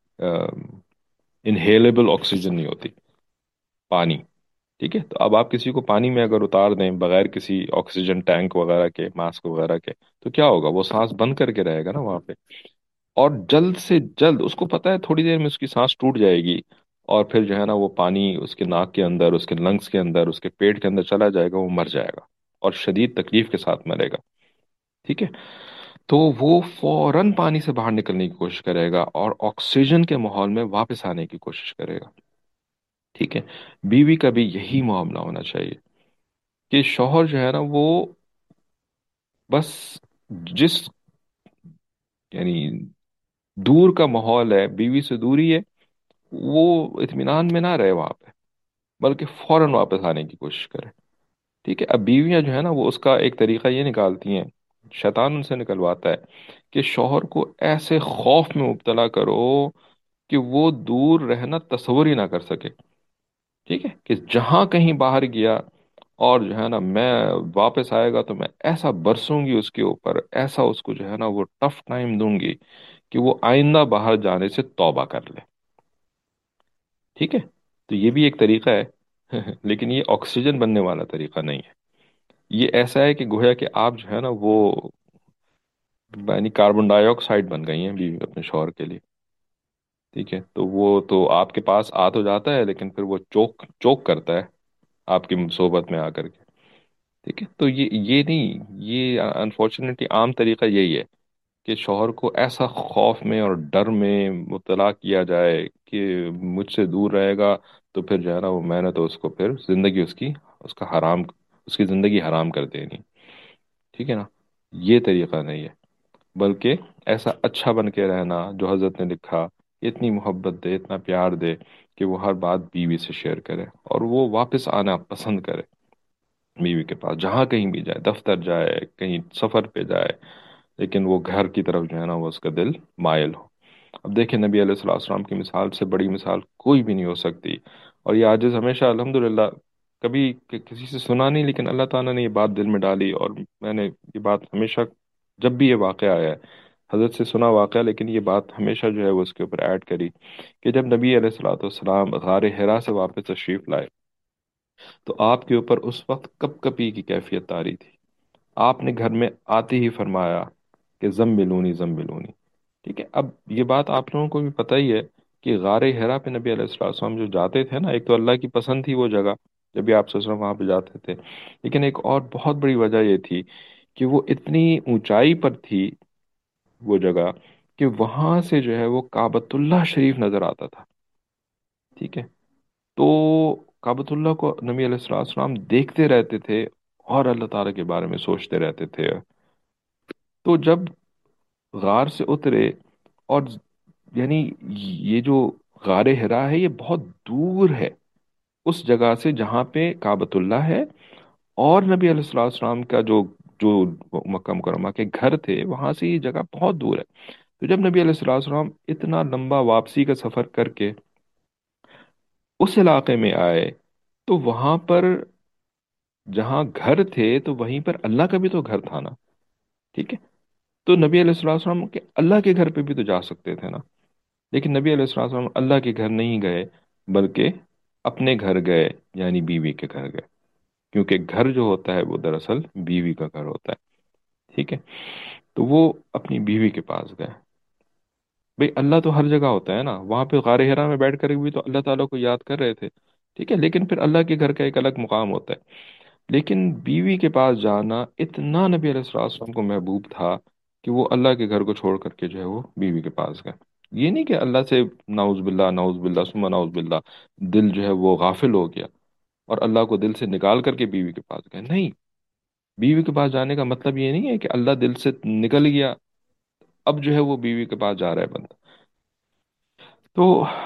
انہیلیبل آکسیجن نہیں ہوتی. پانی. ٹھیک ہے، تو اب آپ کسی کو پانی میں اگر اتار دیں بغیر کسی آکسیجن ٹینک وغیرہ کے، ماسک وغیرہ کے، تو کیا ہوگا؟ وہ سانس بند کر کے رہے گا نا وہاں پہ. اور جلد سے جلد اس کو پتا ہے تھوڑی دیر میں اس کی سانس ٹوٹ جائے گی، اور پھر جو ہے نا وہ پانی اس کے ناک کے اندر، اس کے لنگس کے اندر، اس کے پیٹ کے اندر چلا جائے گا، وہ مر جائے گا اور شدید تکلیف کے ساتھ مرے گا. ٹھیک ہے، تو وہ فوراً پانی سے باہر نکلنے کی کوشش کرے گا اور آکسیجن کے ماحول میں واپس آنے کی کوشش کرے گا. ٹھیک ہے، بیوی کا بھی یہی معاملہ ہونا چاہیے کہ شوہر جو ہے نا وہ بس جس یعنی دور کا ماحول ہے، بیوی سے دوری ہے، وہ اطمینان میں نہ رہے وہاں پہ، بلکہ فوراً واپس آنے کی کوشش کرے. ٹھیک ہے، اب بیویاں جو ہے نا وہ اس کا ایک طریقہ یہ نکالتی ہیں، شیطان ان سے نکلواتا ہے کہ شوہر کو ایسے خوف میں مبتلا کرو کہ وہ دور رہنا تصور ہی نہ کر سکے. ٹھیک ہے، کہ جہاں کہیں باہر گیا اور جو ہے نا میں واپس آئے گا تو میں ایسا برسوں گی اس کے اوپر، ایسا اس کو جو ہے نا وہ ٹف ٹائم دوں گی کہ وہ آئندہ باہر جانے سے توبہ کر لے. ٹھیک ہے، تو یہ بھی ایک طریقہ ہے لیکن یہ آکسیجن بننے والا طریقہ نہیں ہے. یہ ایسا ہے کہ گویا کہ آپ جو ہے نا وہ یعنی کاربن ڈائی آکسائڈ بن گئی ہیں بیوی اپنے شوہر کے لیے. ٹھیک ہے، تو وہ تو آپ کے پاس آ تو جاتا ہے لیکن پھر وہ چوک چوک کرتا ہے آپ کی صحبت میں آ کر کے. ٹھیک ہے، تو یہ یہ نہیں، یہ انفارچونیٹلی عام طریقہ یہی ہے کہ شوہر کو ایسا خوف میں اور ڈر میں مبتلا کیا جائے کہ مجھ سے دور رہے گا تو پھر جو ہے نا وہ میں نے تو اس کو پھر زندگی اس کی اس کا حرام اس کی زندگی حرام کر دینی. ٹھیک ہے نا، یہ طریقہ نہیں ہے، بلکہ ایسا اچھا بن کے رہنا جو حضرت نے لکھا، اتنی محبت دے، اتنا پیار دے کہ وہ ہر بات بیوی سے شیئر کرے اور وہ واپس آنا پسند کرے بیوی کے پاس. جہاں کہیں بھی جائے، دفتر جائے، کہیں سفر پہ جائے، لیکن وہ گھر کی طرف جو ہے نا وہ اس کا دل مائل ہو. اب دیکھیں نبی علیہ الصلوۃ والسلام کی مثال سے بڑی مثال کوئی بھی نہیں ہو سکتی. اور یہ عاجز ہمیشہ الحمدللہ کبھی کہ- کسی سے سنا نہیں، لیکن اللہ تعالیٰ نے یہ بات دل میں ڈالی اور میں نے یہ بات ہمیشہ جب بھی یہ واقعہ آیا ہے حضرت سے سنا واقعہ، لیکن یہ بات ہمیشہ جو ہے وہ اس کے اوپر ایڈ کری کہ جب نبی علیہ الصلوۃ والسلام غار حرا سے واپس تشریف لائے تو آپ کے اوپر اس وقت کپ کپی کی کیفیت طاری تھی. آپ نے گھر میں آتے ہی فرمایا کہ زم ملونی زم ملونی. ٹھیک ہے، اب یہ بات آپ لوگوں کو بھی پتہ ہی ہے کہ غار حرا پہ نبی علیہ الصلوۃ والسلام جو جاتے تھے نا، ایک تو اللہ کی پسند تھی وہ جگہ جب بھی آپ صلی اللہ علیہ وسلم وہاں پہ جاتے تھے، لیکن ایک اور بہت بڑی وجہ یہ تھی کہ وہ اتنی اونچائی پر تھی وہ جگہ کہ وہاں سے جو ہے وہ کعبۃ اللہ شریف نظر آتا تھا. ٹھیک ہے، تو کعبۃ اللہ کو نبی علیہ الصلوۃ والسلام دیکھتے رہتے تھے اور اللہ تعالیٰ کے بارے میں سوچتے رہتے تھے. تو جب غار سے اترے اور یعنی یہ جو غار حرا ہے یہ بہت دور ہے اس جگہ سے جہاں پہ کعبۃ اللہ ہے، اور نبی علیہ الصلوۃ والسلام کا جو جو مکہ مکرمہ کے گھر تھے وہاں سے یہ جگہ بہت دور ہے. تو جب نبی علیہ الصلوۃ والسلام اتنا لمبا واپسی کا سفر کر کے اس علاقے میں آئے تو وہاں پر جہاں گھر تھے تو وہیں پر اللہ کا بھی تو گھر تھا نا. ٹھیک ہے، تو نبی علیہ الصلوۃ والسلام کے اللہ کے گھر پہ بھی تو جا سکتے تھے نا، لیکن نبی علیہ الصلوۃ والسلام اللہ کے گھر نہیں گئے بلکہ اپنے گھر گئے، یعنی بیوی کے گھر گئے، کیونکہ گھر جو ہوتا ہے وہ دراصل بیوی کا گھر ہوتا ہے. ٹھیک ہے، تو وہ اپنی بیوی کے پاس گئے. بھئی اللہ تو ہر جگہ ہوتا ہے نا، وہاں پہ غار حرا میں بیٹھ کر بھی تو اللہ تعالیٰ کو یاد کر رہے تھے. ٹھیک ہے، لیکن پھر اللہ کے گھر کا ایک الگ مقام ہوتا ہے. لیکن بیوی کے پاس جانا اتنا نبی علیہ الصلوۃ والسلام کو محبوب تھا کہ وہ اللہ کے گھر کو چھوڑ کر کے جو ہے وہ بیوی کے پاس گئے. یہ نہیں کہ اللہ سے نعوذ باللہ نعوذ باللہ ثم نعوذ باللہ دل جو ہے وہ غافل ہو گیا اور اللہ کو دل سے نکال کر کے بیوی کے پاس گئے. نہیں، بیوی کے پاس جانے کا مطلب یہ نہیں ہے کہ اللہ دل سے نکل گیا اب جو ہے وہ بیوی کے پاس جا رہا ہے بندہ. تو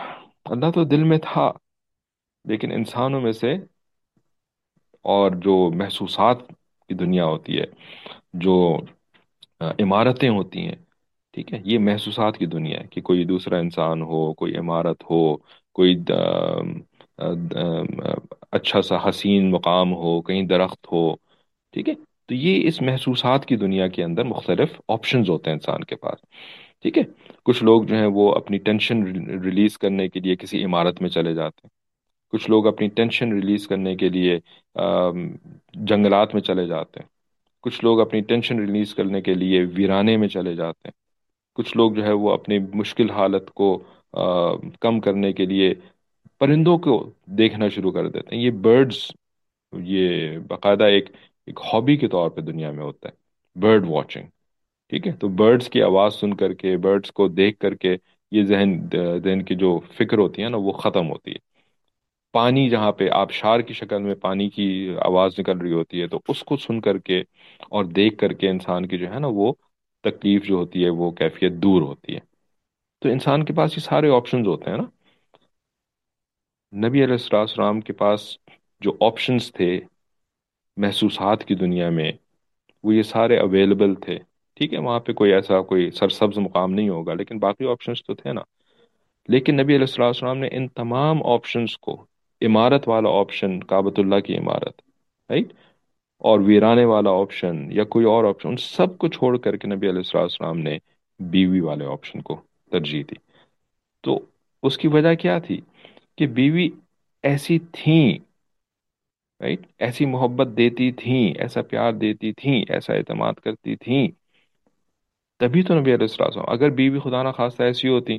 اللہ تو دل میں تھا، لیکن انسانوں میں سے، اور جو محسوسات کی دنیا ہوتی ہے، جو آ، عمارتیں ہوتی ہیں، ٹھیک ہے، یہ محسوسات کی دنیا ہے کہ کوئی دوسرا انسان ہو، کوئی عمارت ہو، کوئی د- آ، آ، اچھا سا حسین مقام ہو، کہیں درخت ہو، ٹھیک ہے. تو یہ اس محسوسات کی دنیا کے اندر مختلف آپشنز ہوتے ہیں انسان کے پاس، ٹھیک ہے. کچھ لوگ جو ہیں وہ اپنی ٹینشن ریلیز کرنے کے لیے کسی عمارت میں چلے جاتے ہیں. کچھ لوگ اپنی ٹینشن ریلیز کرنے کے لیے آم، جنگلات میں چلے جاتے ہیں. کچھ لوگ اپنی ٹینشن ریلیز کرنے کے لیے ویرانے میں چلے جاتے ہیں. کچھ لوگ جو ہے وہ اپنی مشکل حالت کو آ، کم کرنے کے لیے پرندوں کو دیکھنا شروع کر دیتے ہیں. یہ برڈز، یہ باقاعدہ ایک ایک ہابی کے طور پہ دنیا میں ہوتا ہے، برڈ واچنگ. ٹھیک ہے، تو برڈز کی آواز سن کر کے، برڈز کو دیکھ کر کے، یہ ذہن ذہن کی جو فکر ہوتی ہے نا وہ ختم ہوتی ہے. پانی جہاں پہ آبشار کی شکل میں پانی کی آواز نکل رہی ہوتی ہے، تو اس کو سن کر کے اور دیکھ کر کے انسان کی جو ہے نا وہ تکلیف جو ہوتی ہے، وہ کیفیت دور ہوتی ہے. تو انسان کے پاس یہ سارے آپشنز ہوتے ہیں نا. نبی علیہ السلام السلام کے پاس جو آپشنز تھے محسوسات کی دنیا میں، وہ یہ سارے اویلیبل تھے. ٹھیک ہے، وہاں پہ کوئی ایسا کوئی سرسبز مقام نہیں ہوگا، لیکن باقی آپشنز تو تھے نا. لیکن نبی علیہ السلام السلام نے ان تمام آپشنز کو، عمارت والا آپشن کعبۃ اللہ کی عمارت، رائٹ، اور ویرانے والا آپشن یا کوئی اور آپشن، ان سب کو چھوڑ کر کے نبی علیہ السلام السلام نے بیوی والے آپشن کو ترجیح دی. تو اس کی وجہ کیا تھی؟ کہ بیوی ایسی تھیں، رائٹ، ایسی محبت دیتی تھیں، ایسا پیار دیتی تھیں، ایسا اعتماد کرتی تھیں. تبھی تو نبی علیہ السلام السلام- اگر بیوی خدا نہ خواستہ ایسی ہوتی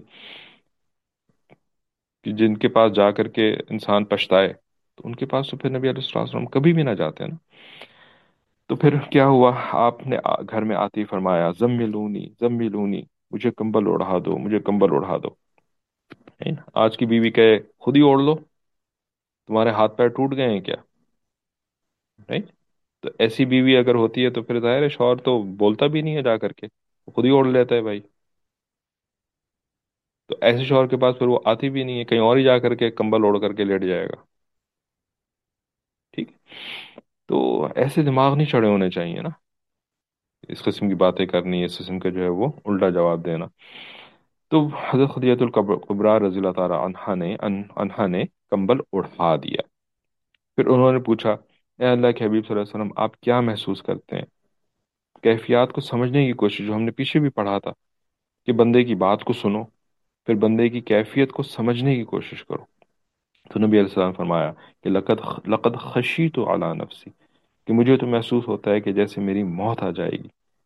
کہ جن کے پاس جا کر کے انسان پچھتائے، تو ان کے پاس تو پھر نبی علیہ السلام السلام کبھی بھی نہ جاتے نا. تو پھر کیا ہوا؟ آپ نے آ- گھر میں آتے ہی فرمایا، زملونی زملونی، مجھے کمبل اڑا دو، مجھے کمبل اڑا دو. ہے نا؟ آج کی بیوی کہے خود ہی اوڑھ لو، تمہارے ہاتھ پیر ٹوٹ گئے ہیں کیا؟ Right؟ تو ایسی بیوی اگر ہوتی ہے تو پھر ظاہر ہے شوہر تو بولتا بھی نہیں ہے جا کر کے، وہ خود ہی اوڑھ لیتا ہے بھائی. تو ایسے شوہر کے پاس پھر وہ آتی بھی نہیں ہے، کہیں اور ہی جا کر کے کمبل اوڑھ کر کے لیٹ جائے گا. ٹھیک. تو ایسے دماغ نہیں چڑے ہونے چاہیے نا، اس قسم کی باتیں کرنی، اس قسم کا جو ہے وہ الٹا جواب دینا. تو حضرت خدیجہ الکبریٰ رضی اللہ تعالی عنہا نے ان- عنہا نے کمبل اڑا دیا. پھر انہوں نے پوچھا، اے اللہ کے حبیب صلی اللہ علیہ وسلم، آپ کیا محسوس کرتے ہیں؟ کیفیات کو سمجھنے کی کوشش، جو ہم نے پیچھے بھی پڑھا تھا کہ بندے کی بات کو سنو، پھر بندے کی کیفیت کو سمجھنے کی کوشش کرو. تو نبی علیہ السلام نے فرمایا کہ لقد لقد خشیت علی نفسی، کہ مجھے تو محسوس ہوتا ہے کہ جیسے میری موت آ جائے گی.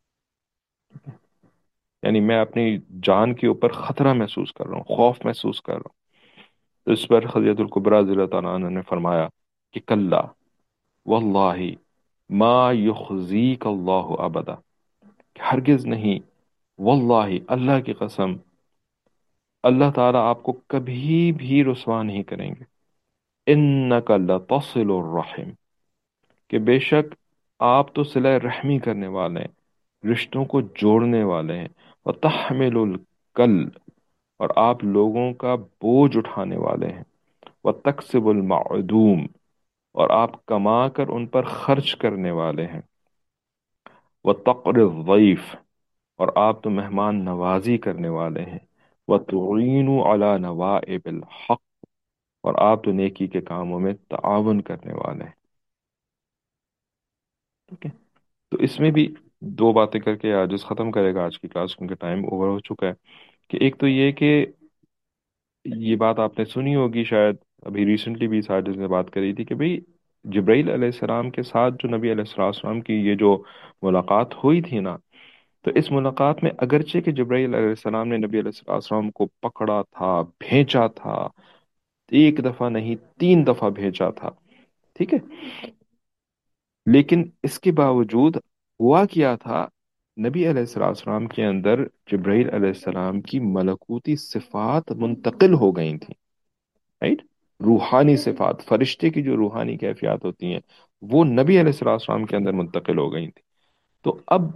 یعنی میں اپنی جان کے اوپر خطرہ محسوس کر رہا ہوں، خوف محسوس کر رہا ہوں. تو اس پر خدیجہ الکبریٰ رضی اللہ تعالیٰ عنہ نے فرمایا کہ کلا واللہ ما یخزیک اللہ ابدا، کہ ہرگز نہیں، واللہ اللہ کی قسم، اللہ تعالیٰ آپ کو کبھی بھی رسوا نہیں کریں گے. انک لتصل الرحم، کہ بے شک آپ تو صلہ رحمی کرنے والے ہیں، رشتوں کو جوڑنے والے ہیں. وتحمل الکل، اور آپ لوگوں کا بوجھ اٹھانے والے ہیں. وتکسب المعدوم، اور آپ کما کر ان پر خرچ کرنے والے ہیں. وتقر الضیف، اور آپ تو مہمان نوازی کرنے والے ہیں. وتعین علی نوائب الحق، اور آپ تو نیکی کے کاموں میں تعاون کرنے والے ہیں. ٹھیک ہے. تو اس میں بھی دو باتیں کر کے آج ختم کرے گا آج کی کلاس، کیونکہ ٹائم اوور ہو چکا ہے. کہ ایک تو یہ کہ یہ بات آپ نے سنی ہوگی شاید، ابھی ریسنٹلی بھی ساجد نے بات کری تھی کہ بھئی جبرائیل علیہ السلام کے ساتھ جو نبی علیہ السلام السلام کی یہ جو ملاقات ہوئی تھی نا، تو اس ملاقات میں اگرچہ کہ جبرائیل علیہ السلام نے نبی علیہ السلام السلام کو پکڑا تھا، بھیجا تھا، ایک دفعہ نہیں تین دفعہ بھیجا تھا، ٹھیک ہے، لیکن اس کے باوجود ہوا کیا تھا؟ نبی علیہ السلام السلام کے اندر جبرائیل علیہ السلام کی ملکوتی صفات منتقل ہو گئی تھیں، رائٹ. روحانی صفات، فرشتے کی جو روحانی کیفیات ہوتی ہیں، وہ نبی علیہ السلام السلام کے اندر منتقل ہو گئی تھیں. تو اب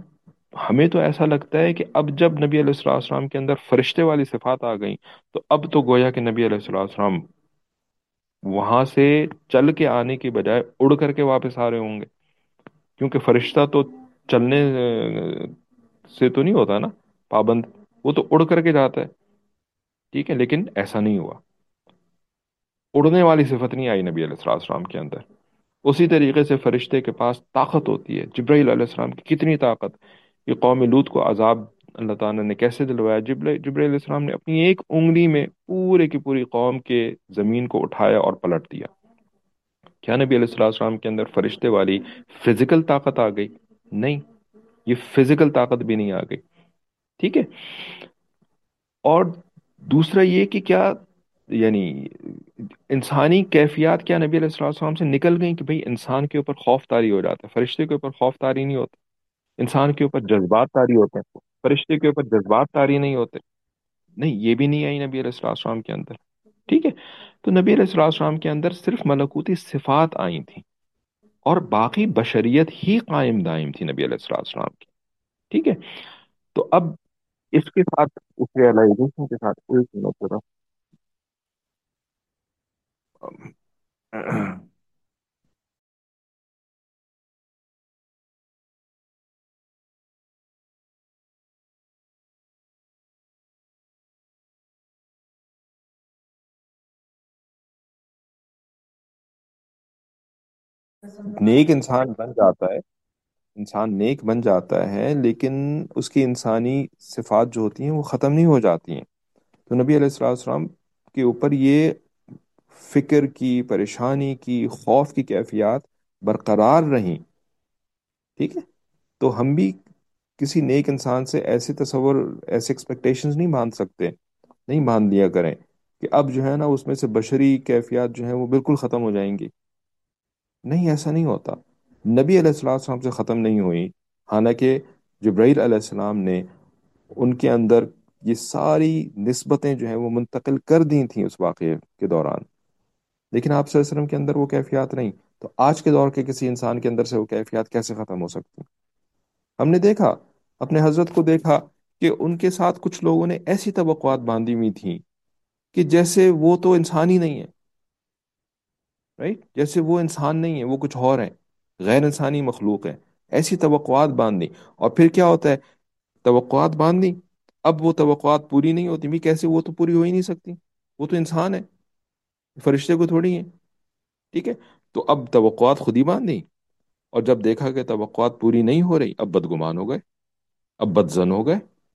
ہمیں تو ایسا لگتا ہے کہ اب جب نبی علیہ الصلوۃ والسلام کے اندر فرشتے والی صفات آ گئیں، تو اب تو گویا کہ نبی علیہ الصلوۃ والسلام وہاں سے چل کے آنے کی بجائے اڑ کر کے واپس آ رہے ہوں گے، کیونکہ فرشتہ تو چلنے اہ، سے تو نہیں ہوتا نا پابند، وہ تو اڑ کر کے جاتا ہے، ٹھیک ہے، لیکن ایسا نہیں ہوا، اڑنے والی صفت نہیں آئی نبی علیہ الصلوۃ والسلام کے اندر۔ اسی طریقے سے فرشتے کے پاس طاقت ہوتی ہے، جبرائیل علیہ السلام کی کتنی طاقت، یہ قوم لوط کو عذاب اللہ تعالیٰ نے کیسے دلوایا، جبرائیل جبرائیل علیہ السلام نے اپنی ایک انگلی میں پورے کی پوری قوم کے زمین کو اٹھایا اور پلٹ دیا۔ کیا نبی علیہ الصلوۃ والسلام کے اندر فرشتے والی فزیکل طاقت آ گئی؟ نہیں، یہ فزیکل طاقت بھی نہیں آ گئی، ٹھیک ہے۔ اور دوسرا یہ کہ کیا یعنی انسانی کیفیات کیا نبی علیہ الصلوۃ والسلام سے نکل گئیں کہ بھئی انسان کے اوپر خوف طاری ہو جاتا ہے، فرشتے کے اوپر خوف طاری نہیں ہوتا، انسان کے اوپر جذبات طاری ہوتے ہیں، فرشتے کے اوپر جذبات طاری نہیں ہوتے؟ نہیں، یہ بھی نہیں آئی نبی علیہ الصلوۃ والسلام کے اندر، ٹھیک ہے۔ تو نبی علیہ الصلوۃ والسلام کے اندر صرف ملکوتی صفات آئی تھیں، اور باقی بشریت ہی قائم دائم تھی نبی علیہ الصلوۃ والسلام کی، ٹھیک ہے۔ تو اب اس کے ساتھ اس ریئلائزیشن کے ساتھ ایک منٹ ذرا، نیک انسان بن جاتا ہے، انسان نیک بن جاتا ہے، لیکن اس کی انسانی صفات جو ہوتی ہیں وہ ختم نہیں ہو جاتی ہیں۔ تو نبی علیہ السلام والسلام کے اوپر یہ فکر کی، پریشانی کی، خوف کی کیفیات برقرار رہیں، ٹھیک ہے۔ تو ہم بھی کسی نیک انسان سے ایسے تصور، ایسے ایکسپیکٹیشنز نہیں باندھ سکتے، نہیں باندھ لیا کریں کہ اب جو ہے نا اس میں سے بشری کیفیات جو ہیں وہ بالکل ختم ہو جائیں گی۔ نہیں، ایسا نہیں ہوتا، نبی علیہ السلام والسلام سے ختم نہیں ہوئی، حالانکہ جبرائیل علیہ السلام نے ان کے اندر یہ ساری نسبتیں جو ہیں وہ منتقل کر دی تھیں اس واقعے کے دوران، لیکن آپ صلی اللہ علیہ وسلم کے اندر وہ کیفیات نہیں۔ تو آج کے دور کے کسی انسان کے اندر سے وہ کیفیات کیسے ختم ہو سکتی؟ ہم نے دیکھا، اپنے حضرت کو دیکھا کہ ان کے ساتھ کچھ لوگوں نے ایسی توقعات باندھی ہوئی تھیں کہ جیسے وہ تو انسان ہی نہیں ہے، رائٹ، جیسے وہ انسان نہیں ہے، وہ کچھ اور ہیں، غیر انسانی مخلوق ہیں، ایسی توقعات باندھی۔ اور پھر کیا ہوتا ہے، توقعات باندھی، اب وہ توقعات پوری نہیں ہوتی بھی، کیسے؟ وہ تو پوری ہو ہی نہیں سکتی، وہ تو انسان ہے، فرشتے کو تھوڑی ہیں، ٹھیک ہے۔ تو اب توقعات خود ہی باندھی، اور جب دیکھا کہ توقعات پوری نہیں ہو رہی، اب بدگمان ہو گئے، اب بدزن ہو گئے،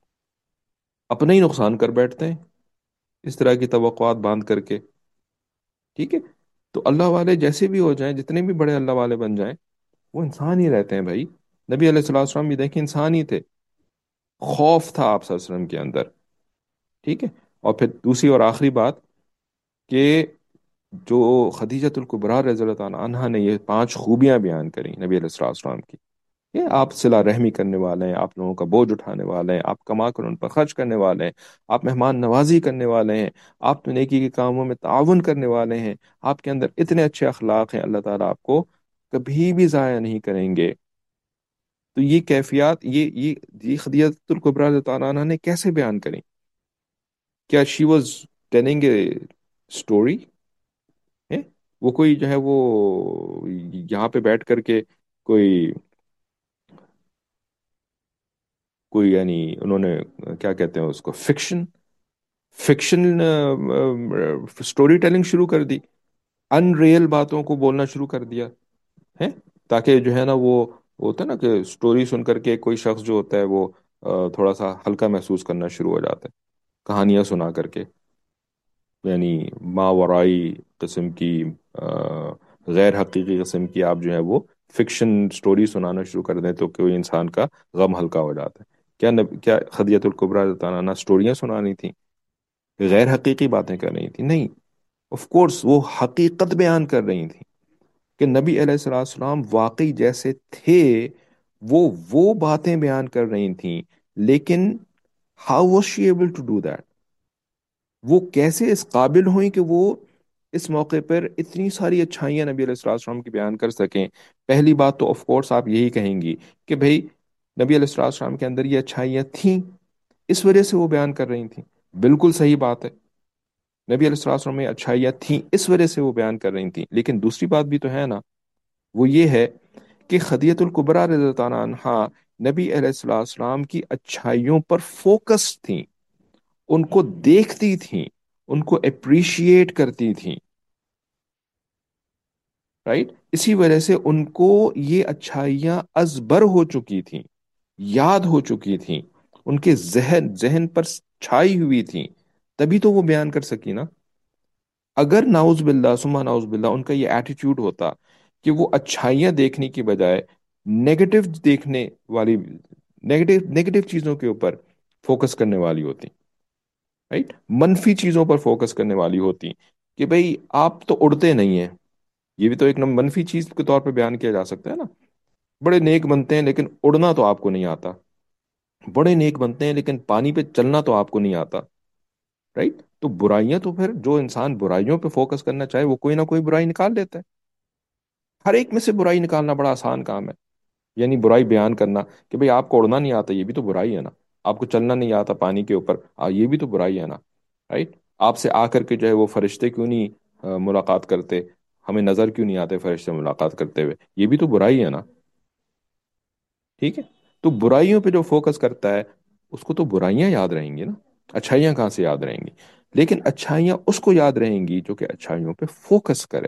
اپنا ہی نقصان کر بیٹھتے ہیں اس طرح کی توقعات باندھ کر کے، ٹھیک ہے۔ تو اللہ والے جیسے بھی ہو جائیں، جتنے بھی بڑے اللہ والے بن جائیں، وہ انسان ہی رہتے ہیں بھائی۔ نبی علیہ الصلوۃ والسلام بھی دیکھیں انسان ہی تھے، خوف تھا آپ صلی اللہ علیہ وسلم کے اندر، ٹھیک ہے۔ اور پھر دوسری اور آخری بات کہ جو خدیجۃ الکبریٰ رضی اللہ تعالیٰ عنہا نے یہ پانچ خوبیاں بیان کریں نبی علیہ الصلوۃ والسلام کی، یہ آپ صلہ رحمی کرنے والے ہیں، آپ لوگوں کا بوجھ اٹھانے والے ہیں، آپ کما کر ان پر خرچ کرنے والے ہیں، آپ مہمان نوازی کرنے والے ہیں، آپ نیکی کے کاموں میں تعاون کرنے والے ہیں، آپ کے اندر اتنے اچھے اخلاق ہیں، اللہ تعالیٰ آپ کو کبھی بھی ضائع نہیں کریں گے۔ تو یہ کیفیات، یہ یہ یہ خدیجۃ الکبریٰ رضی اللہ عنہا نے کیسے بیان کریں؟ کیا she was telling a story? وہ کوئی جو ہے وہ یہاں پہ بیٹھ کر کے کوئی کوئی یعنی انہوں نے کیا کہتے ہیں اس کو، فکشن فکشن سٹوری ٹیلنگ شروع کر دی، ان ریئل باتوں کو بولنا شروع کر دیا ہے، تاکہ جو ہے نا وہ ہوتا ہے نا کہ سٹوری سن کر کے کوئی شخص جو ہوتا ہے وہ آ، تھوڑا سا ہلکا محسوس کرنا شروع ہو جاتا ہے، کہانیاں سنا کر کے، یعنی ماورائی قسم کی، آ، غیر حقیقی قسم کی آپ جو ہے وہ فکشن سٹوری سنانا شروع کر دیں تو کوئی انسان کا غم ہلکا ہو جاتا ہے۔ کیا نب... کیا خدیجۃ الکبریٰ رضی اللہ عنہا سٹوریاں سنانی تھیں، غیر حقیقی باتیں کر رہی تھیں؟ نہیں، آف کورس وہ حقیقت بیان کر رہی تھیں کہ نبی علیہ الصلوۃ والسلام واقعی جیسے تھے، وہ وہ باتیں بیان کر رہی تھیں، لیکن how was she able to do that? وہ کیسے اس قابل ہوئیں کہ وہ اس موقع پر اتنی ساری اچھائیاں نبی علیہ الصلوۃ والسلام کی بیان کر سکیں؟ پہلی بات تو آف کورس آپ یہی کہیں گی کہ بھئی نبی علیہ الصلوۃ والسلام کے اندر یہ اچھائیاں تھیں، اس وجہ سے وہ بیان کر رہی تھیں، بالکل صحیح بات ہے، نبی علیہ الصلوۃ والسلام میں اچھائیاں تھیں اس وجہ سے وہ بیان کر رہی تھیں، لیکن دوسری بات بھی تو ہے نا، وہ یہ ہے کہ خدیجہ الکبریٰ رضی اللہ عنہا عنہا نبی علیہ الصلوۃ والسلام کی اچھائیوں پر فوکس تھیں، ان کو دیکھتی تھیں، ان کو اپریشیٹ کرتی تھیں، رائٹ؟ اسی وجہ سے ان کو یہ اچھائیاں ازبر ہو چکی تھیں، یاد ہو چکی تھیں، ان کے ذہن ذہن پر چھائی ہوئی تھیں، تبھی تو وہ بیان کر سکی نا۔ اگر ناؤز باللہ ثم ناؤز باللہ ان کا یہ ایٹیٹیوڈ ہوتا کہ وہ اچھائیاں دیکھنے کی بجائے نیگیٹو دیکھنے والی، نیگیٹو نیگیٹو چیزوں کے اوپر فوکس کرنے والی ہوتی، رائٹ، منفی چیزوں پر فوکس کرنے والی ہوتی، کہ بھئی آپ تو اڑتے نہیں ہیں، یہ بھی تو ایک منفی چیز کے طور پہ بیان کیا جا سکتا ہے نا، بڑے نیک بنتے ہیں لیکن اڑنا تو آپ کو نہیں آتا، بڑے نیک بنتے ہیں لیکن پانی پہ چلنا تو آپ کو نہیں آتا، رائٹ؟ تو برائیاں تو پھر جو انسان برائیوں پہ فوکس کرنا چاہے وہ کوئی نہ کوئی برائی نکال لیتا ہے، ہر ایک میں سے برائی نکالنا بڑا آسان کام ہے، یعنی برائی بیان کرنا کہ بھئی آپ کو اڑنا نہیں آتا، یہ بھی تو برائی ہے نا، آپ کو چلنا نہیں آتا پانی کے اوپر، آ، یہ بھی تو برائی ہے نا، رائٹ؟ آپ سے آ کر کے جو ہے وہ فرشتے کیوں نہیں آ، ملاقات کرتے، ہمیں نظر کیوں نہیں آتے فرشتے ملاقات کرتے ہوئے، یہ بھی تو برائی ہے نا، ٹھیک ہے؟ تو برائیوں پہ جو فوکس کرتا ہے اس کو تو برائیاں یاد رہیں گی نا، اچھائیاں کہاں سے یاد رہیں گی؟ لیکن اچھائیاں اس کو یاد رہیں گی جو کہ اچھائیوں پہ فوکس کرے،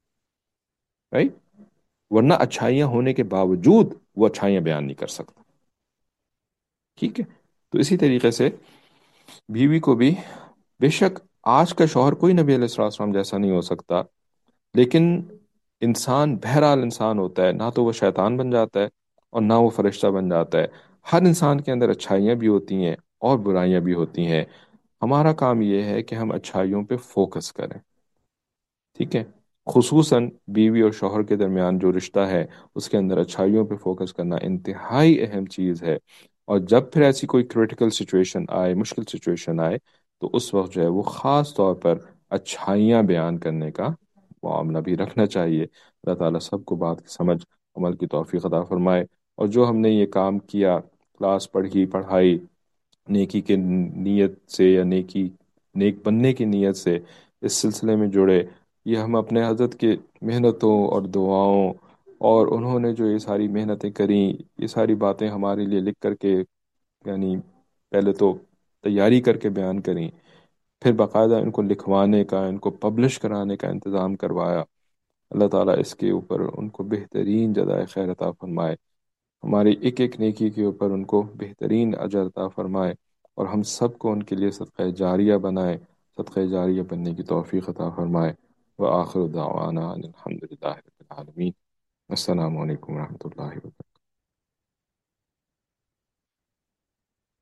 رائٹ؟ ورنہ اچھائیاں ہونے کے باوجود وہ اچھائیاں بیان نہیں کر سکتا، ٹھیک ہے؟ تو اسی طریقے سے بیوی کو بھی، بے شک آج کا شوہر کوئی نبی علیہ السلام والسلام جیسا نہیں ہو سکتا، لیکن انسان بہرحال انسان ہوتا ہے، نہ تو وہ شیطان بن جاتا ہے اور نہ وہ فرشتہ بن جاتا ہے، ہر انسان کے اندر اچھائیاں بھی ہوتی ہیں اور برائیاں بھی ہوتی ہیں، ہمارا کام یہ ہے کہ ہم اچھائیوں پہ فوکس کریں، ٹھیک ہے؟ خصوصاً بیوی اور شوہر کے درمیان جو رشتہ ہے اس کے اندر اچھائیوں پہ فوکس کرنا انتہائی اہم چیز ہے، اور جب پھر ایسی کوئی کریٹیکل سچویشن آئے، مشکل سچویشن آئے، تو اس وقت جو ہے وہ خاص طور پر اچھائیاں بیان کرنے کا معاملہ بھی رکھنا چاہیے۔ اللہ تعالیٰ سب کو بات کی سمجھ، عمل کی توفیق عطا فرمائے، اور جو ہم نے یہ کام کیا، کلاس پڑھی، پڑھائی، نیکی کے نیت سے یا نیکی نیک بننے کی نیت سے اس سلسلے میں جڑے، یہ ہم اپنے حضرت کے محنتوں اور دعاؤں، اور انہوں نے جو یہ ساری محنتیں کریں، یہ ساری باتیں ہمارے لیے لکھ کر کے، یعنی پہلے تو تیاری کر کے بیان کریں، پھر باقاعدہ ان کو لکھوانے کا، ان کو پبلش کرانے کا انتظام کروایا، اللہ تعالیٰ اس کے اوپر ان کو بہترین جزائے خیر عطا فرمائے، ہماری ایک ایک نیکی کے اوپر ان کو بہترین اجر عطا فرمائے، اور ہم سب کو ان کے لیے صدقہ جاریہ بنائے، صدقہ جاریہ بننے کی توفیق عطا فرمائے۔ وآخر دعوانا ان الحمد للہ رب العالمین۔ السلام علیکم ورحمۃ اللہ وبرکاتہ۔